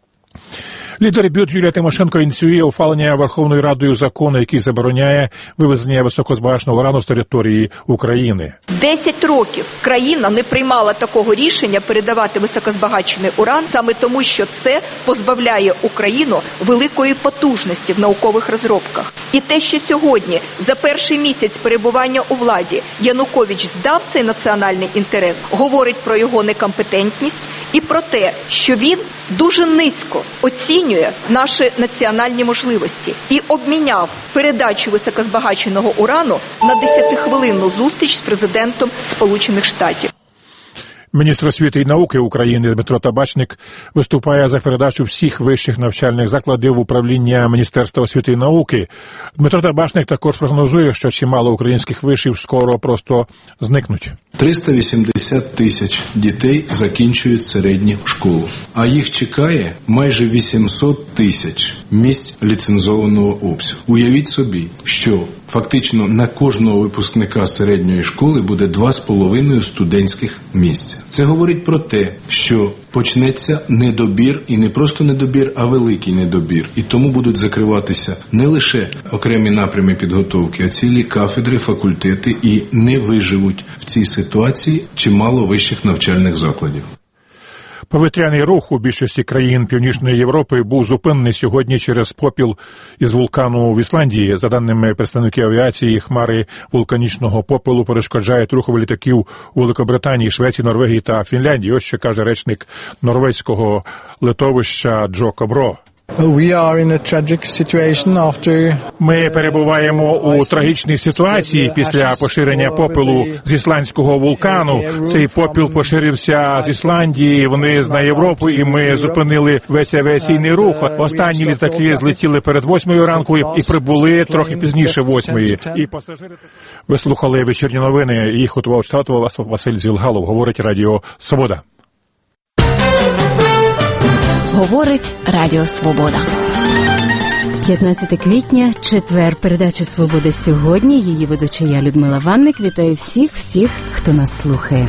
Лідер БЮТ Юлія Тимошенко ініціює ухвалення Верховною Радою закону, який забороняє вивезення високозбагаченого урану з території України. 10 років країна не приймала такого рішення передавати високозбагачений уран, саме тому, що це позбавляє Україну великої потужності в наукових розробках. І те, що сьогодні, за перший місяць перебування у владі, Янукович здав цей національний інтерес, говорить про його некомпетентність і про те, що він дуже низько оцінює наші національні можливості і обміняв передачу високозбагаченого урану на 10-хвилинну зустріч з президентом Сполучених Штатів. Міністр освіти і науки України Дмитро Табачник виступає за передачу всіх вищих навчальних закладів в управління Міністерства освіти і науки. Дмитро Табачник також прогнозує, що чимало українських вишів скоро просто зникнуть. 380 тисяч дітей закінчують середню школу, а їх чекає майже 800 тисяч місць ліцензованого обсягу. Уявіть собі, що фактично на кожного випускника середньої школи буде 2,5 студентських місця. Це говорить про те, що почнеться недобір, і не просто недобір, а великий недобір. І тому будуть закриватися не лише окремі напрями підготовки, а цілі кафедри, факультети, і не виживуть в цій ситуації чимало вищих навчальних закладів. Повітряний рух у більшості країн Північної Європи був зупинений сьогодні через попіл із вулкану в Ісландії. За даними представників авіації, хмари вулканічного попелу перешкоджають руху літаків у Великобританії, Швеції, Норвегії та Фінляндії. Ось що каже речник норвезького литовища Джо Кобро. Ми перебуваємо у трагічній ситуації після поширення попелу з ісландського вулкану. Цей попіл поширився з Ісландії, вниз на Європу, і ми зупинили весь авіаційний рух. Останні літаки злетіли перед 8 ранку і прибули трохи пізніше 8. І пасажири... Ви слухали вечірні новини, їх готував читати Василь Зілгалов, говорить Радіо Свобода. Говорить Радіо Свобода. 15 квітня, четвер, передача «Свобода сьогодні». Її ведуча я, Людмила Ванник. Вітаю всіх, хто нас слухає.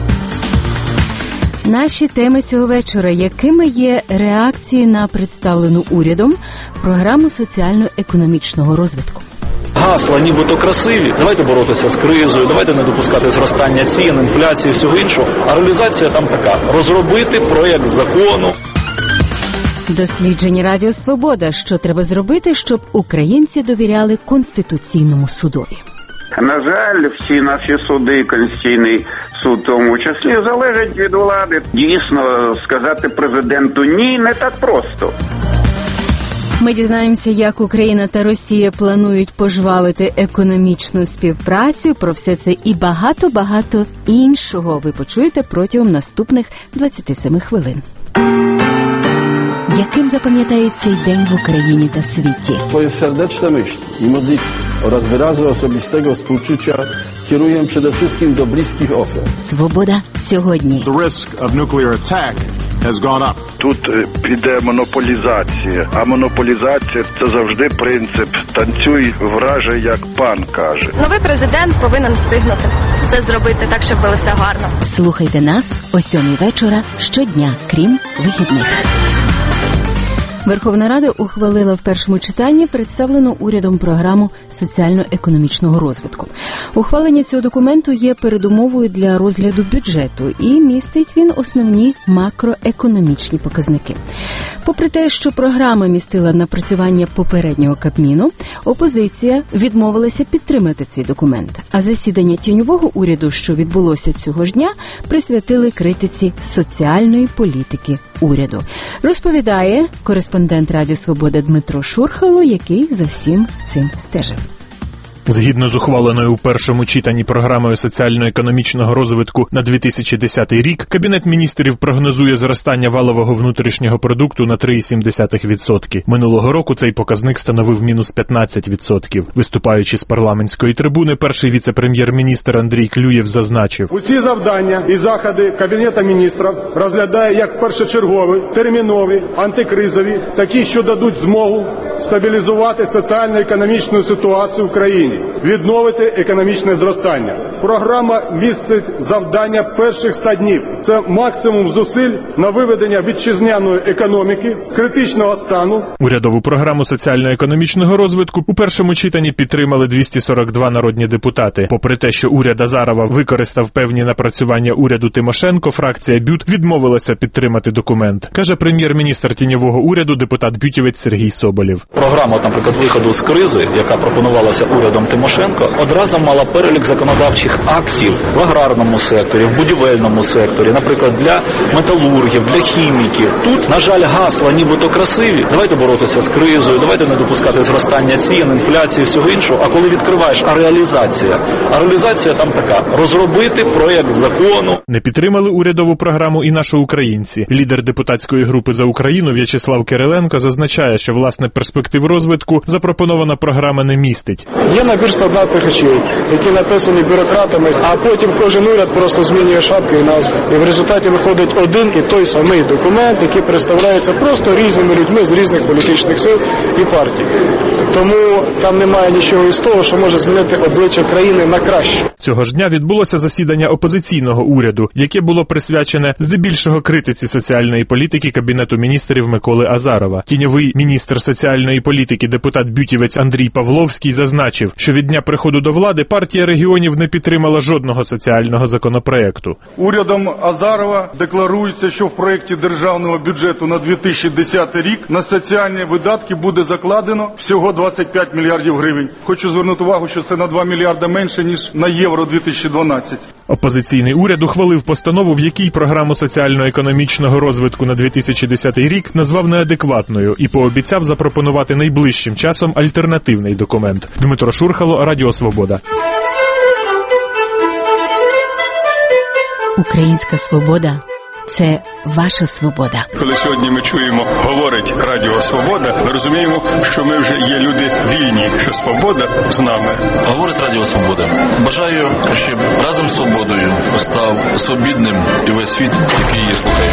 Наші теми цього вечора. Якими є реакції на представлену урядом програму соціально-економічного розвитку? Гасла нібито красиві, давайте боротися з кризою, давайте не допускати зростання цін, інфляції, всього іншого. А реалізація там така – розробити проєкт закону. Дослідження Радіо Свобода. Що треба зробити, щоб українці довіряли Конституційному судові? На жаль, всі наші суди, Конституційний суд в тому числі, залежать від влади. Дійсно, сказати президенту «ні» не так просто. Ми дізнаємося, як Україна та Росія планують пожвавити економічну співпрацю. Про все це і багато-багато іншого ви почуєте протягом наступних 27 хвилин. Яким запам'ятають цей день в Україні та світі? Swoje serdeczne myśli i modlitwy oraz wyrazy osobistego współczucia kieruję przede wszystkim do bliskich ofiar. Свобода сьогодні. The risk of nuclear attack has gone up. Тут піде монополізація, а монополізація – це завжди принцип «танцюй, враже, як пан каже». Новий президент повинен встигнути все зробити так, щоб було все гарно. Слухайте нас о 7:00 вечора щодня, крім вихідних. Верховна Рада ухвалила в першому читанні представлену урядом програму соціально-економічного розвитку. Ухвалення цього документу є передумовою для розгляду бюджету і містить він основні макроекономічні показники. Попри те, що програма містила напрацювання попереднього Кабміну, опозиція відмовилася підтримати цей документ, а засідання тіньового уряду, що відбулося цього ж дня, присвятили критиці соціальної політики уряду. Розповідає кореспондент Радіо Свобода Дмитро Шурхало, який за всім цим стежив. Згідно з ухваленою у першому читанні програмою соціально-економічного розвитку на 2010 рік, Кабінет міністрів прогнозує зростання валового внутрішнього продукту на 3,7%. Минулого року цей показник становив мінус 15%. Виступаючи з парламентської трибуни, перший віце-прем'єр-міністр Андрій Клюєв зазначив: усі завдання і заходи Кабінету міністрів розглядає як першочергові, термінові, антикризові, такі, що дадуть змогу стабілізувати соціально-економічну ситуацію в країні, відновити економічне зростання. Програма містить завдання перших 100 днів. Це максимум зусиль на виведення вітчизняної економіки з критичного стану. Урядову програму соціально-економічного розвитку у першому читанні підтримали 242 народні депутати. Попри те, що уряд Азарова використав певні напрацювання уряду Тимошенко, фракція БЮТ відмовилася підтримати документ, каже прем'єр-міністр тіньового уряду депутат бютівець Сергій Соболєв. Програма, наприклад, виходу з кризи, яка пропонувалася урядом Тимошенко, одразу мала перелік законодавчих актів в аграрному секторі, в будівельному секторі, наприклад, для металургів, для хіміків. Тут, на жаль, гасла нібито красиві. Давайте боротися з кризою, давайте не допускати зростання цін, інфляції, всього іншого. А коли відкриваєш, а реалізація там така: розробити проєкт закону. Не підтримали урядову програму і наші українці. Лідер депутатської групи «За Україну» В'ячеслав Кириленко зазначає, що, власне, перспектив розвитку запропонована програма не містить. Є набір стандартних речей, які написані бюрократами, а потім кожен уряд просто змінює шапки і назву. І в результаті виходить один і той самий документ, який представляється просто різними людьми з різних політичних сил і партій. Тому там немає нічого із того, що може змінити обличчя країни на краще. Цього ж дня відбулося засідання опозиційного уряду, яке було присвячене здебільшого критиці соціальної політики Кабінету міністрів Миколи Азарова. Тіньовий міністр соціальної політики депутат-бютівець Андрій Павловський зазначив, що від дня приходу до влади партія регіонів не підтримала жодного соціального законопроекту. Урядом Азарова декларується, що в проєкті державного бюджету на 2010 рік на соціальні видатки буде закладено всього 25 мільярдів гривень. Хочу звернути увагу, що це на 2 мільярди менше, ніж на Євро-2012. Опозиційний уряд ухвалив постанову, в якій програму соціально-економічного розвитку на 2010 рік назвав неадекватною і пообіцяв запропонувати найближчим часом альтернативний документ. Дмитро Шурхало, Радіо Свобода. Українська свобода – це ваша свобода. Коли сьогодні ми чуємо, говорить Радіо Свобода, ми розуміємо, що ми вже є люди вільні, що свобода з нами. Говорить Радіо Свобода. Бажаю, щоб разом з свободою став свобідним і весь світ, який її слухає.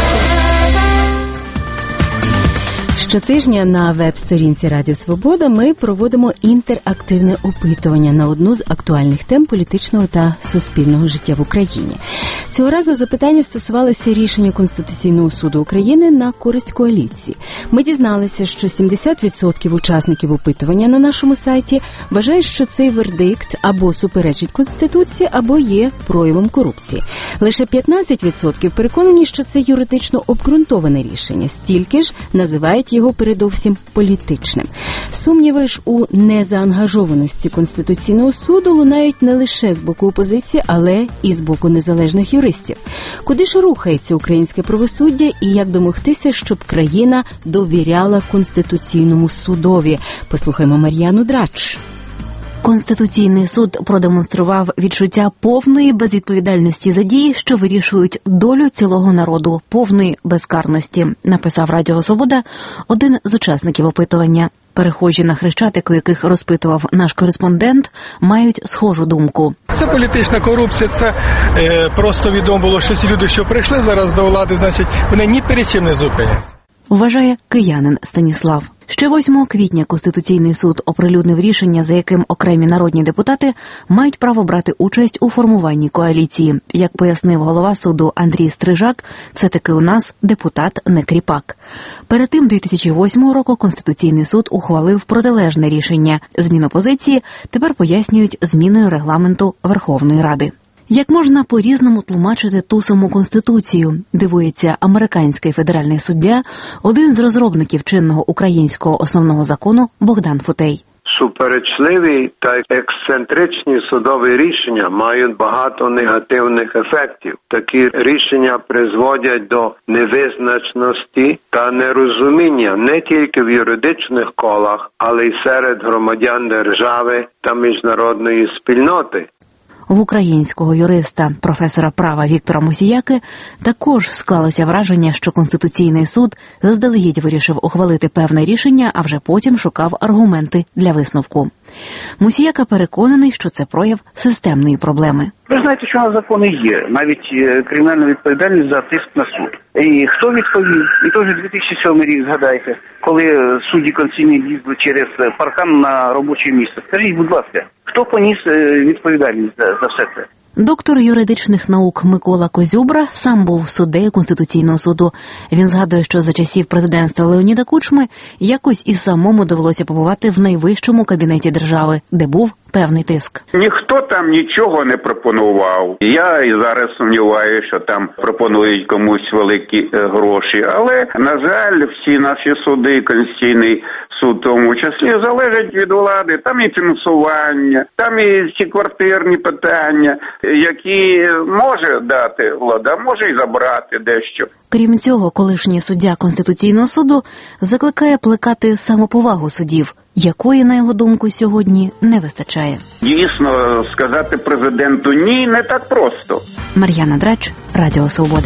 Щотижня на веб-сторінці Радіо Свобода ми проводимо інтерактивне опитування на одну з актуальних тем політичного та суспільного життя в Україні. Цього разу запитання стосувалися рішення Конституційного суду України на користь коаліції. Ми дізналися, що 70% учасників опитування на нашому сайті вважають, що цей вердикт або суперечить Конституції, або є проявом корупції. Лише 15% переконані, що це юридично обґрунтоване рішення, стільки ж називають його його передовсім політичним. Сумніви ж у незаангажованості Конституційного суду лунають не лише з боку опозиції, але і з боку незалежних юристів. Куди ж рухається українське правосуддя і як домогтися, щоб країна довіряла Конституційному судові? Послухаймо Мар'яну Драч. Конституційний суд продемонстрував відчуття повної безвідповідальності за дії, що вирішують долю цілого народу, повної безкарності, написав Радіо Свобода один з учасників опитування. Перехожі на Хрещатику, яких розпитував наш кореспондент, мають схожу думку. Це політична корупція, це просто відомо було, що ці люди, що прийшли зараз до влади, значить, вони ні перед чим не зупиняться. Вважає киянин Станіслав. Ще 8 квітня Конституційний суд оприлюднив рішення, за яким окремі народні депутати мають право брати участь у формуванні коаліції. Як пояснив голова суду Андрій Стрижак, все-таки у нас депутат не кріпак. Перед тим 2008 року Конституційний суд ухвалив протилежне рішення. Зміну позиції тепер пояснюють зміною регламенту Верховної Ради. Як можна по-різному тлумачити ту саму Конституцію, дивується американський федеральний суддя, один з розробників чинного українського основного закону Богдан Футей. Суперечливі та ексцентричні судові рішення мають багато негативних ефектів. Такі рішення призводять до невизначеності та нерозуміння не тільки в юридичних колах, але й серед громадян держави та міжнародної спільноти. В українського юриста, професора права Віктора Мусіяки, також склалося враження, що Конституційний суд заздалегідь вирішив ухвалити певне рішення, а вже потім шукав аргументи для висновку. Мусіяка переконаний, що це прояв системної проблеми. Ви знаєте, що на закони є, навіть кримінальна відповідальність за тиск на суд. І хто відповів? І теж 2007 рік, згадайте, коли судді конституційні лізли через паркан на робоче місце. Скажіть, будь ласка, хто поніс відповідальність за все це? Доктор юридичних наук Микола Козюбра сам був суддею Конституційного суду. Він згадує, що за часів президентства Леоніда Кучми якось і самому довелося побувати в найвищому кабінеті держави, де був певний тиск. Ніхто там нічого не пропонував. Я і зараз сумніваюся, що там пропонують комусь великі гроші. Але, на жаль, всі наші суди, Конституційний суд в тому числі, залежать від влади. Там і фінансування, там і ці квартирні питання, які може дати влада, може і забрати дещо. Крім цього, колишній суддя Конституційного суду закликає плекати самоповагу суддів, якої, на його думку, сьогодні не вистачає. Дійсно, сказати президенту «ні» не так просто. Мар'яна Драч, Радіо Свобода.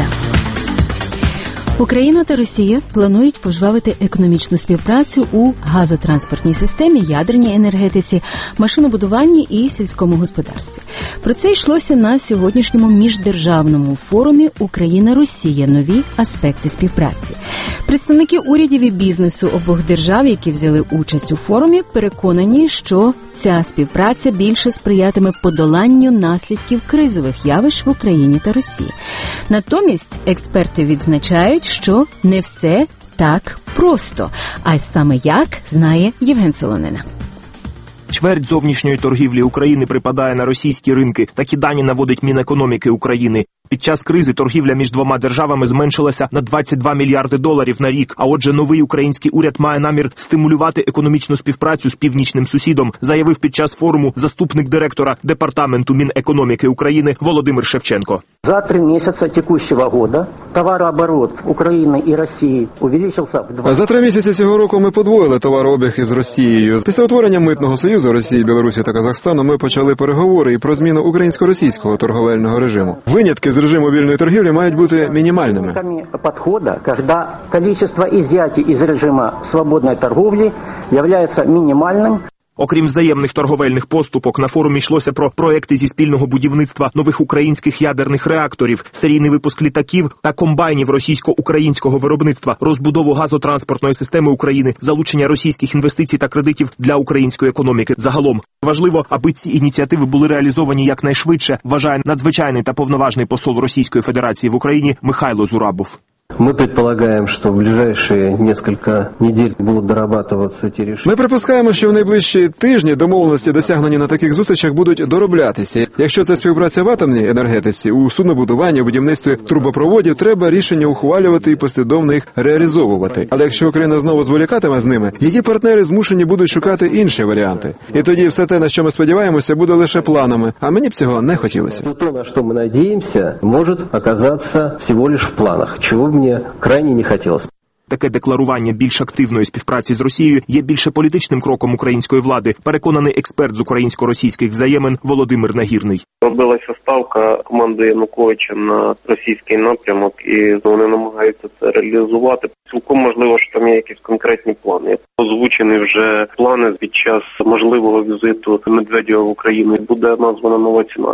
Україна та Росія планують пожвавити економічну співпрацю у газотранспортній системі, ядерній енергетиці, машинобудуванні і сільському господарстві. Про це йшлося на сьогоднішньому міждержавному форумі «Україна-Росія. Нові аспекти співпраці». Представники урядів і бізнесу обох держав, які взяли участь у форумі, переконані, що ця співпраця більше сприятиме подоланню наслідків кризових явищ в Україні та Росії. Натомість експерти відзначають, що не все так просто. А саме як, знає Євген Солонина. Чверть зовнішньої торгівлі України припадає на російські ринки. Такі дані наводить Мінекономіки України. Під час кризи торгівля між двома державами зменшилася на 22 мільярди доларів на рік. А отже, новий український уряд має намір стимулювати економічну співпрацю з північним сусідом, заявив під час форуму заступник директора Департаменту Мінекономіки України Володимир Шевченко. За 3 місяці текущего года товарооборот України і Росії увеличився в 2. За 3 місяці цього року ми подвоїли товарообіг із Росією. Після утворення митного союзу Росії, Білорусі та Казахстану ми почали переговори і про зміну українсько-російського торговельного режиму. Винятки з режиму вільної торгівлі мають бути мінімальними. Підходу, коли кількість изъятий із режиму свободної торгівлі є мінімальним. Окрім взаємних торговельних поступок, на форумі йшлося про проекти зі спільного будівництва нових українських ядерних реакторів, серійний випуск літаків та комбайнів російсько-українського виробництва, розбудову газотранспортної системи України, залучення російських інвестицій та кредитів для української економіки. Загалом важливо, аби ці ініціативи були реалізовані якнайшвидше, вважає надзвичайний та повноважний посол Російської Федерації в Україні Михайло Зурабов. Мы предполагаем, что в ближайшие несколько недель будут дорабатываться эти решения. Ми припускаємо, що в найближчі тижні домовленості, досягнені на таких зустрічах, будуть дороблятися. Якщо це співпраця в атомній енергетиці, у суднобудуванні, у будівництві трубопроводів, треба рішення ухвалювати і послідовно їх реалізовувати. Але якщо Україна знову зволікатиме з ними, її партнери змушені будуть шукати інші варіанти. І тоді все те, на що ми сподіваємося, буде лише планами. А мені б цього не хотілося. То, на що ми надіємося, може оказатися всього лише в планах, чого б мені крайне не хотілося. Таке декларування більш активної співпраці з Росією є більше політичним кроком української влади, переконаний експерт з українсько-російських взаємин Володимир Нагірний. Робилася ставка команди Януковича на російський напрямок, і вони намагаються це реалізувати. Цілком можливо, що там є якісь конкретні плани. Озвучені вже плани під час можливого візиту Медведєва в Україну. Буде названа нова ціна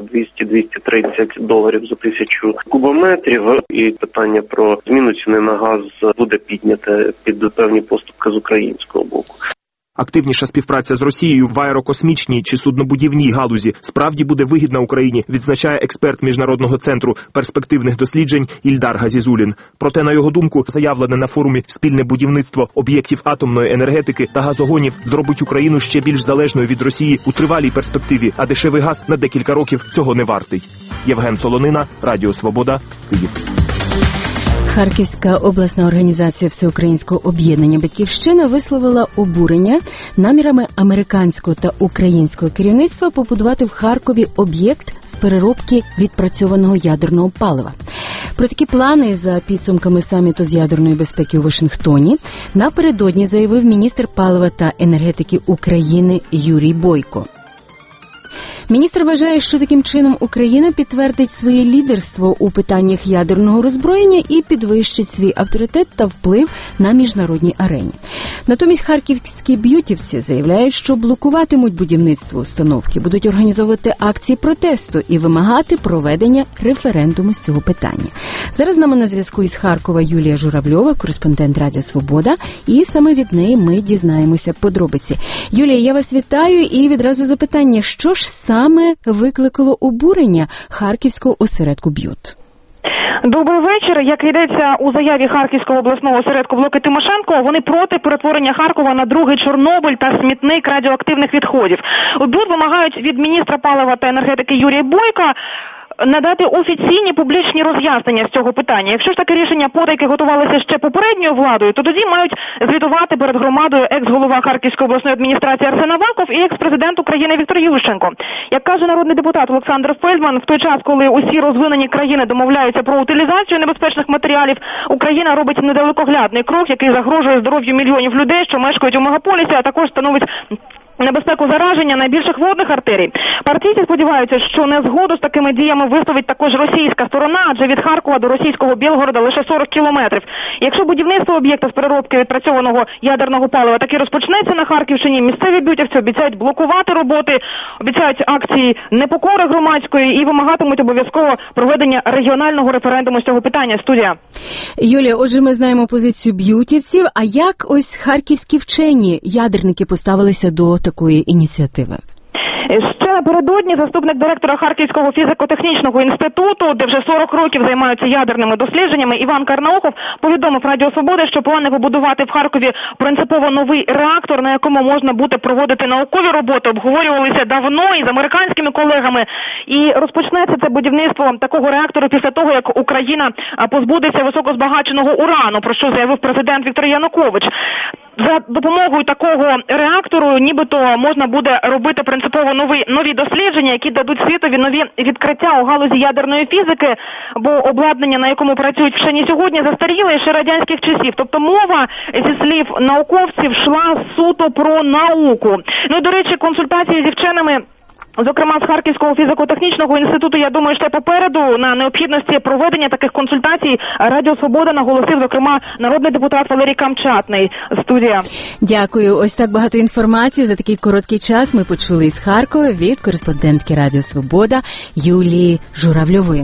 $200-230 за 1000 кубометрів. І питання про зміну ціни на газ буде підняте під певні поступки з українського боку. Активніша співпраця з Росією в аерокосмічній чи суднобудівній галузі справді буде вигідна Україні, відзначає експерт Міжнародного центру перспективних досліджень Ільдар Газізулін. Проте, на його думку, заявлене на форумі спільне будівництво об'єктів атомної енергетики та газогонів зробить Україну ще більш залежною від Росії у тривалій перспективі, а дешевий газ на декілька років цього не вартий. Євген Солонина, Радіо Свобода, Київ. Харківська обласна організація Всеукраїнського об'єднання «Батьківщина» висловила обурення намірами американського та українського керівництва побудувати в Харкові об'єкт з переробки відпрацьованого ядерного палива. Про такі плани за підсумками саміту з ядерної безпеки у Вашингтоні напередодні заявив міністр палива та енергетики України Юрій Бойко. Міністр вважає, що таким чином Україна підтвердить своє лідерство у питаннях ядерного роззброєння і підвищить свій авторитет та вплив на міжнародній арені. Натомість харківські б'ютівці заявляють, що блокуватимуть будівництво установки, будуть організовувати акції протесту і вимагати проведення референдуму з цього питання. Зараз з нами на зв'язку із Харкова Юлія Журавльова, кореспондент Радіо Свобода, і саме від неї ми дізнаємося подробиці. Юлія, я вас вітаю і відразу запитання, що ж саме викликало обурення харківського осередку «Б'ют»? Добрий вечір. Як йдеться у заяві Харківського обласного осередку «Блоки Тимошенко», вони проти перетворення Харкова на другий Чорнобиль та смітник радіоактивних відходів. У «Б'ют» вимагають від міністра палива та енергетики Юрія Бойка надати офіційні публічні роз'яснення з цього питання. Якщо ж таке рішення потайки готувалося ще попередньою владою, то тоді мають звітувати перед громадою екс-голова Харківської обласної адміністрації Арсен Аваков і екс-президент України Віктор Ющенко. Як каже народний депутат Олександр Фельдман, в той час, коли усі розвинені країни домовляються про утилізацію небезпечних матеріалів, Україна робить недалекоглядний крок, який загрожує здоров'ю мільйонів людей, що мешкають у мегаполісі, а також становить небезпеку зараження найбільших водних артерій. Партійці сподіваються, що незгоду з такими діями висловить також російська сторона, адже від Харкова до російського Білгорода лише 40 кілометрів. Якщо будівництво об'єкта з переробки відпрацьованого ядерного палива таки розпочнеться на Харківщині, місцеві б'ютівці обіцяють блокувати роботи, обіцяють акції непокори громадської і вимагатимуть обов'язково проведення регіонального референдуму з цього питання. Студія. Юлія, отже, ми знаємо позицію б'ютівців, а як ось харківські вчені, ядерники поставилися до такої ініціативи? Ще напередодні заступник директора Харківського фізико-технічного інституту, де вже 40 років займаються ядерними дослідженнями, Іван Карнаухов повідомив Радіо Свобода, що плани побудувати в Харкові принципово новий реактор, на якому можна буде проводити наукові роботи, обговорювалися давно із американськими колегами. І розпочнеться це будівництво такого реактору після того, як Україна позбудеться високозбагаченого урану, про що заявив президент Віктор Янукович. За допомогою такого реактору нібито можна буде робити принципово нові дослідження, які дадуть світові нові відкриття у галузі ядерної фізики, бо обладнання, на якому працюють вчені сьогодні, застаріле ще радянських часів. Тобто мова, зі слів науковців, йшла суто про науку. Ну і, до речі, консультації зі вченими, зокрема з Харківського фізико-технічного інституту, я думаю, що попереду. На необхідності проведення таких консультацій Радіо Свобода наголосив, зокрема, народний депутат Валерій Камчатний. Студія. Дякую. Ось так багато інформації за такий короткий час ми почули із Харкова від кореспондентки Радіо Свобода Юлії Журавльової.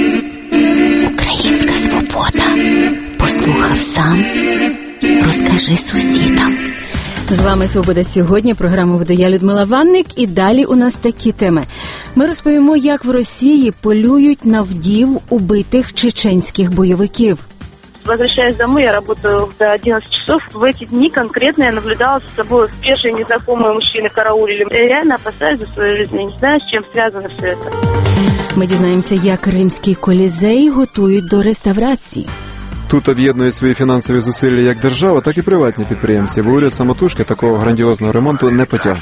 Українська свобода. Послухав сам, розкажи сусідам. З вами «Свобода сьогодні», програму веду я, Людмила Ванник, і далі у нас такі теми. Ми розповімо, як в Росії полюють на вдів убитих чеченських бойовиків. Возвращаясь домой, я работаю до 11 часов. В эти дни конкретно я наблюдала за собой пешие незнакомые мужчины караулили. Я реально опасаюсь за свою жизнь. Я не знаю, с чем связано все это. Ми дізнаємося, як римський колізей готують до реставрації. Тут об'єднує свої фінансові зусилля як держава, так і приватні підприємці, бо уряд самотужки такого грандіозного ремонту не потягне.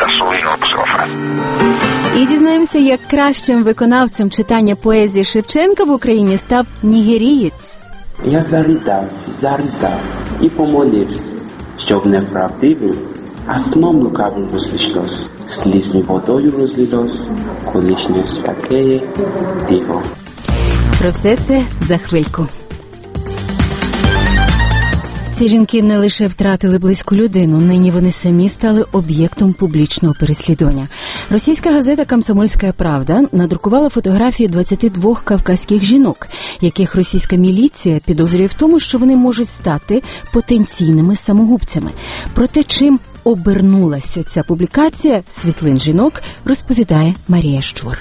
І дізнаємося, як кращим виконавцем читання поезії Шевченка в Україні став нігерієць. Я заридав і помолився, щоб неправдивим, а сном лукавим розлилось, слізьми водою розлилось, колишнє святеє диво. Про все це за хвильку. Ці жінки не лише втратили близьку людину, нині вони самі стали об'єктом публічного переслідування. Російська газета «Комсомольська правда» надрукувала фотографії 22 кавказьких жінок, яких російська міліція підозрює в тому, що вони можуть стати потенційними самогубцями. Про те, чим обернулася ця публікація світлин жінок, розповідає Марія Щур.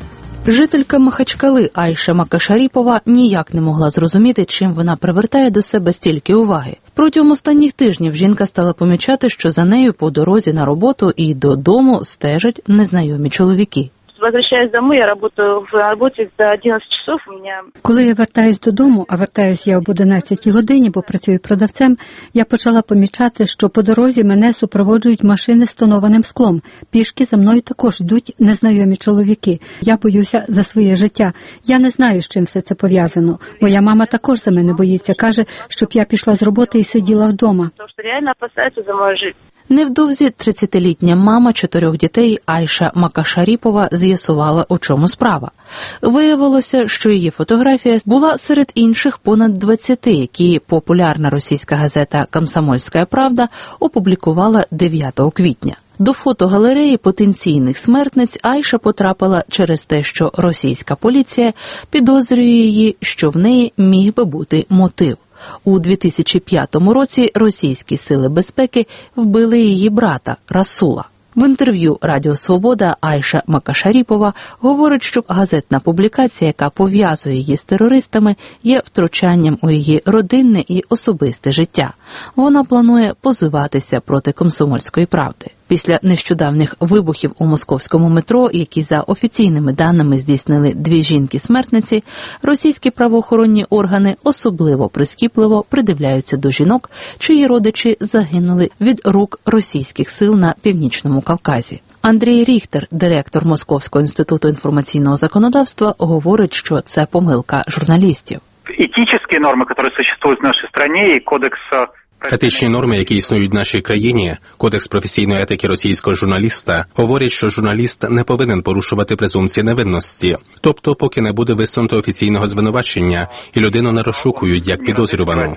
Жителька Махачкали Айша Макашаріпова ніяк не могла зрозуміти, чим вона привертає до себе стільки уваги. Протягом останніх тижнів жінка стала помічати, що за нею по дорозі на роботу і додому стежать незнайомі чоловіки. Возвращаясь домой, я работаю в работе до 11 часов. У меня... Коли я вертаюсь додому, а вертаюсь я об 11 годині, бо працюю продавцем, я почала помічати, що по дорозі мене супроводжують машини з тонованим склом. Пішки за мною також йдуть незнайомі чоловіки. Я боюся за своє життя. Я не знаю, з чим все це пов'язано. Моя мама також за мене боїться. Каже, щоб я пішла з роботи і сиділа вдома. Тому що реально опасаються за мою життя. Невдовзі 30-літня мама 4 дітей Айша Макашаріпова з'ясувала, у чому справа. Виявилося, що її фотографія була серед інших понад 20, які популярна російська газета «Комсомольська правда» опублікувала 9 квітня. До фотогалереї потенційних смертниць Айша потрапила через те, що російська поліція підозрює її, що в неї міг би бути мотив. У 2005 році російські сили безпеки вбили її брата Расула. В інтерв'ю Радіо Свобода Айша Макашаріпова говорить, що газетна публікація, яка пов'язує її з терористами, є втручанням у її родинне і особисте життя. Вона планує позиватися проти «Комсомольської правди». Після нещодавніх вибухів у московському метро, які за офіційними даними здійснили 2 жінки-смертниці, російські правоохоронні органи особливо прискіпливо придивляються до жінок, чиї родичі загинули від рук російських сил на Північному Кавказі. Андрій Ріхтер, директор Московського інституту інформаційного законодавства, говорить, що це помилка журналістів. Етичні норми, які существують в нашій країні, і кодекс... Етичні норми, які існують в нашій країні, Кодекс професійної етики російського журналіста, говорять, що журналіст не повинен порушувати презумпцію невинності. Тобто, поки не буде висунуто офіційного звинувачення, і людину не розшукують як підозрювану.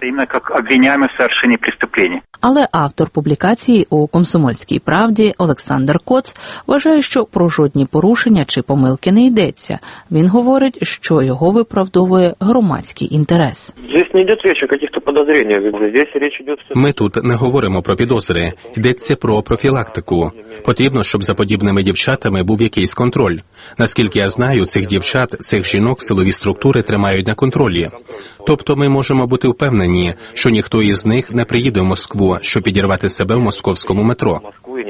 Але автор публікації у «Комсомольській правді» Олександр Коц вважає, що про жодні порушення чи помилки не йдеться. Він говорить, що його виправдовує громадський інтерес. Здесь не йде річ о якихось підозріннях. Здесь річ йде... Ми тут не говоримо про підозри, йдеться про профілактику. Потрібно, щоб за подібними дівчатами був якийсь контроль. Наскільки я знаю, цих дівчат, цих жінок силові структури тримають на контролі. Тобто ми можемо бути впевнені, що ніхто із них не приїде в Москву, щоб підірвати себе в московському метро.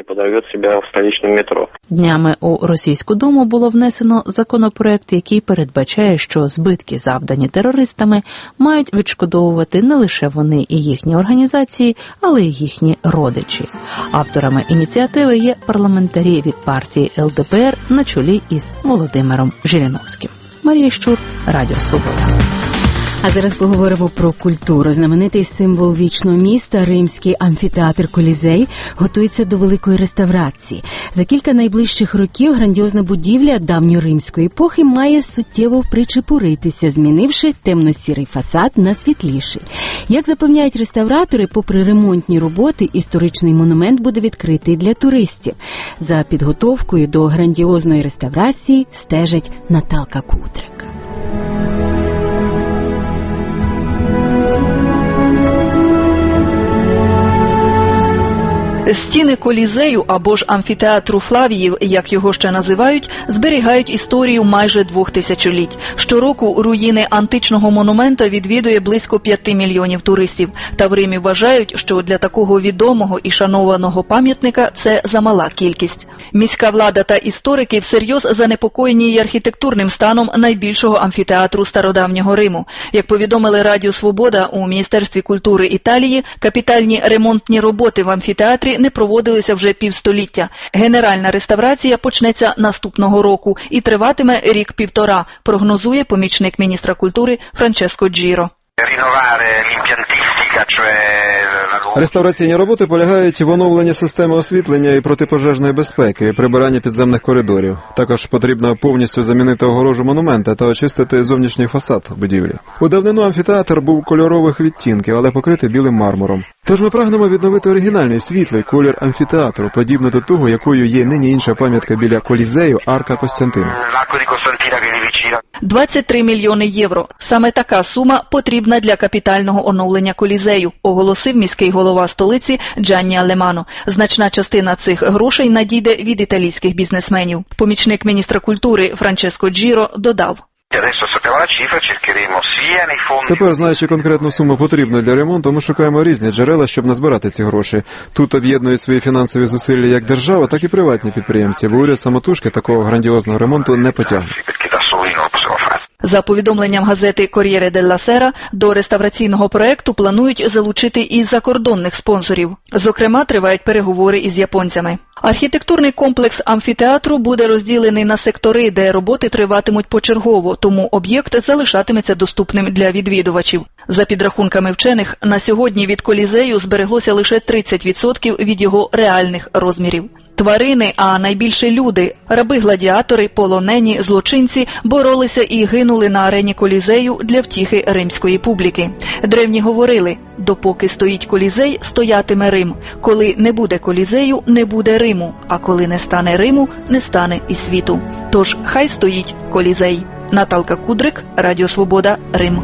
Днями у Російську Думу було внесено законопроект, який передбачає, що збитки, завдані терористами, мають відшкодовувати не лише вони і їхні організації, але й їхні родичі. Авторами ініціативи є парламентарі від партії ЛДПР на чолі із Володимиром Жириновським. Марія Щур, Радіо Свобода. А зараз поговоримо про культуру. Знаменитий символ вічного міста, римський амфітеатр Колізей, готується до великої реставрації. За кілька найближчих років грандіозна будівля давньоримської епохи має суттєво причепуритися, змінивши темно-сірий фасад на світліший. Як запевняють реставратори, попри ремонтні роботи, історичний монумент буде відкритий для туристів. За підготовкою до грандіозної реставрації стежить Наталка Кудрик. Стіни Колізею або ж амфітеатру Флавіїв, як його ще називають, зберігають історію майже 2 тисячоліть. Щороку руїни античного монумента відвідує близько 5 мільйонів туристів. Та в Римі вважають, що для такого відомого і шанованого пам'ятника це замала кількість. Міська влада та історики всерйоз занепокоєні й архітектурним станом найбільшого амфітеатру стародавнього Риму. Як повідомили Радіо Свобода, у Міністерстві культури Італії капітальні ремонтні роботи в амфітеатрі не проводилися вже півстоліття. Генеральна реставрація почнеться наступного року і триватиме 1-1,5 роки, прогнозує помічник міністра культури Франческо Джіро. Реставраційні роботи полягають в оновленні системи освітлення і протипожежної безпеки, прибирання підземних коридорів. Також потрібно повністю замінити огорожу монумента та очистити зовнішній фасад будівлі. У давнину амфітеатр був кольорових відтінків, але покритий білим мармуром. Тож ми прагнемо відновити оригінальний світлий колір амфітеатру, подібно до того, якою є нині інша пам'ятка біля Колізею – Арка Костянтина. 23 мільйони євро. Саме така сума потрібна для капітального оновлення Колізею, оголосив міський голова столиці Джанні Алемано. Значна частина цих грошей надійде від італійських бізнесменів. Помічник міністра культури Франческо Джіро додав. Тепер, знаючи конкретну суму потрібну для ремонту, ми шукаємо різні джерела, щоб назбирати ці гроші. Тут об'єднують свої фінансові зусилля як держава, так і приватні підприємці, бо уряд самотужки такого грандіозного ремонту не потягне. За повідомленням газети «Кор'єре делла Сера», до реставраційного проекту планують залучити і закордонних спонсорів. Зокрема, тривають переговори із японцями. Архітектурний комплекс амфітеатру буде розділений на сектори, де роботи триватимуть почергово, тому об'єкт залишатиметься доступним для відвідувачів. За підрахунками вчених, на сьогодні від Колізею збереглося лише 30% від його реальних розмірів. Тварини, а найбільше люди, раби-гладіатори, полонені, злочинці боролися і гинули на арені Колізею для втіхи римської публіки. Древні говорили: допоки стоїть Колізей, стоятиме Рим. Коли не буде Колізею, не буде Риму. А коли не стане Риму, не стане і світу. Тож хай стоїть Колізей. Наталка Кудрик, Радіо Свобода, Рим.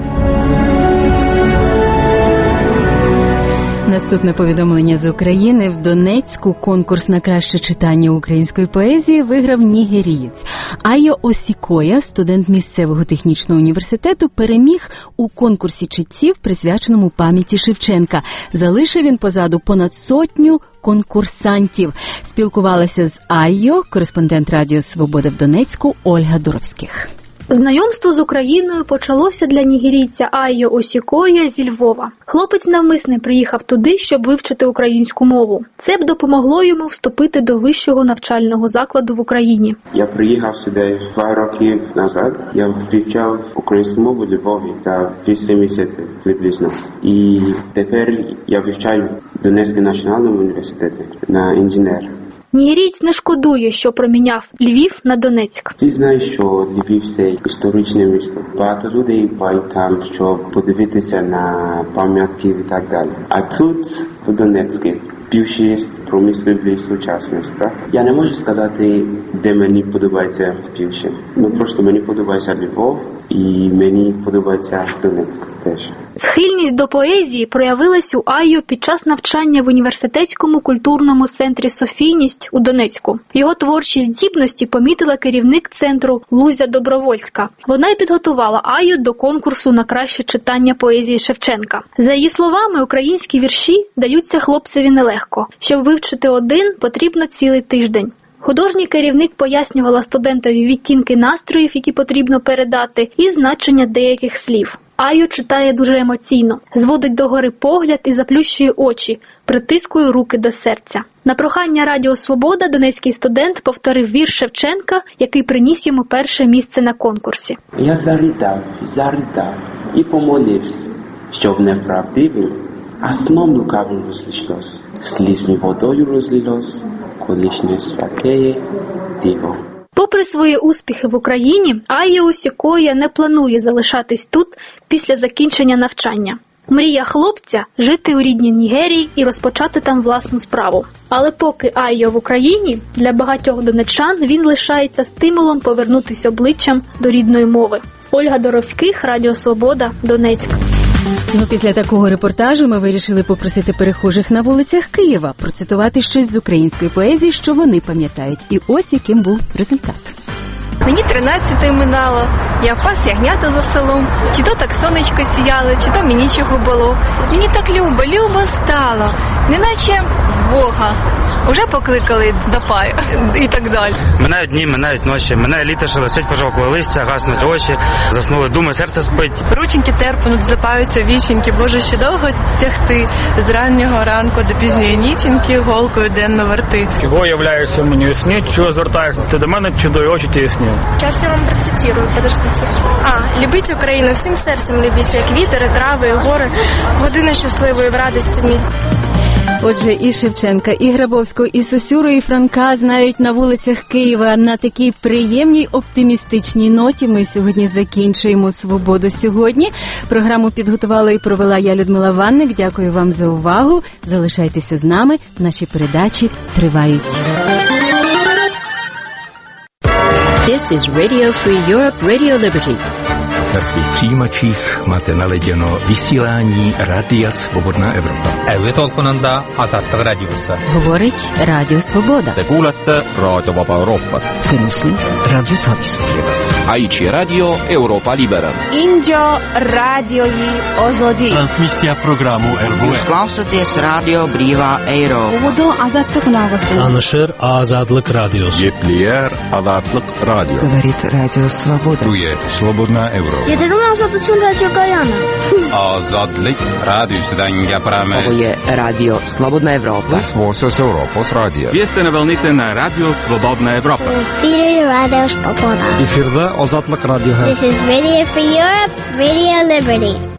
Наступне повідомлення з України. В Донецьку конкурс на краще читання української поезії виграв нігерієць. Айо Осікоя, студент місцевого технічного університету, переміг у конкурсі читців, присвяченому пам'яті Шевченка. Залишив він позаду понад 100 конкурсантів. Спілкувалася з Айо кореспондент Радіо Свобода в Донецьку Ольга Дуровських. Знайомство з Україною почалося для нігерійця Айо Осікоя зі Львова. Хлопець навмисне приїхав туди, щоб вивчити українську мову. Це б допомогло йому вступити до вищого навчального закладу в Україні. Я приїхав сюди 2 роки назад. Я вивчав українську мову в Львові та 8 місяців приблизно. І тепер я вивчаю в Донецькому національному університеті на інженер. Нігерієць не шкодує, що проміняв Львів на Донецьк. Ти знаєш, що Львів – це історичне місто. Багато людей бувають там, щоб подивитися на пам'ятки і так далі. А тут, в Донецьку, більшість промислової сучасності. Я не можу сказати, де мені подобається більше. Просто мені подобається Львов і мені подобається Донецьк теж. Схильність до поезії проявилась у Айо під час навчання в університетському культурному центрі «Софійність» у Донецьку. Його творчі здібності помітила керівник центру Лузя Добровольська. Вона й підготувала Айо до конкурсу на краще читання поезії Шевченка. За її словами, українські вірші даються хлопцеві нелегко. Щоб вивчити один, потрібно цілий тиждень. Художній керівник пояснювала студентові відтінки настроїв, які потрібно передати, і значення деяких слів. Айо читає дуже емоційно, зводить догори погляд і заплющує очі, притискує руки до серця. На прохання Радіо Свобода донецький студент повторив вірш Шевченка, який приніс йому перше місце на конкурсі. Я заридав і помолився, щоб неправдивим, а сном лукавим розлилось, слізьми водою розлилось, колишнє святе диво. Попри свої успіхи в Україні, Айо Осікоя не планує залишатись тут після закінчення навчання. Мрія хлопця – жити у рідній Нігерії і розпочати там власну справу. Але поки Айо в Україні, для багатьох донеччан він лишається стимулом повернутися обличчям до рідної мови. Ольга Доровських, Радіо Свобода, Донецьк. Ну, після такого репортажу ми вирішили попросити перехожих на вулицях Києва процитувати щось з української поезії, що вони пам'ятають. І ось яким був результат. Мені 13 минало, я пас ягнята за селом, чи то так сонечко сіяло, чи то мені чого було. Мені так любо стало, неначе Бога. Уже покликали до паю і так далі. Минають дні, минають ночі, минає літо, шелестить пожовкле листя, гаснуть очі, заснули думи, серце спить. Рученьки терпнуть, злипаються віченьки, Боже, ще довго тягти, з раннього ранку до пізньої ніченьки, голкою денно верти. Чого являєшся мені у сні, чого звертаєшся ти до мене, чи до очі ті сні? Сейчас я вам процитирую, подождите. Любіть Україну, всім серцем любіть, як вітер, і трави, і гори, години щасливої в радості мій. Отже, і Шевченка, і Грабовського, і Сосюру, і Франка знають на вулицях Києва. На такій приємній, оптимістичній ноті ми сьогодні закінчуємо «Свободу сьогодні». Програму підготувала і провела я, Людмила Ванник. Дякую вам за увагу. Залишайтеся з нами. Наші передачі тривають. This is Radio Free Europe, Radio Liberty. Na svých přijímačích máte naleděno vysílání Rádia Svobodná Evropa. Tolkonanda Azadlık Radiosu. Говорить Радіо Свобода. Te kuulete Raadio Vaba Euroopat. Kõnusnud Radio Taaviskuljevat. Aici Radio Euroopa Libera. Indio Radioi Ozodi. Transmissia programu RVE. Klausoties Radio Brīvā Eiropa. Uvodo Azadlık Navası. Anışır Azadlık Radiosu. Yeplier Azadlık Radio. Говорит Радио Свобода. Tu je Slobodná Evropa. Jedyną Azadlık Radio Gajana. Azadlık Radiosudan gapiramiz. Ovo je Radio Slobodna Evropa. Svosios Europos Radio. Vi ste na волните на Radio Svobodna Evropa. Efiri Radio Svoboda. Efirde Azadlık Radio. This is Radio Free Europe, Radio Liberty.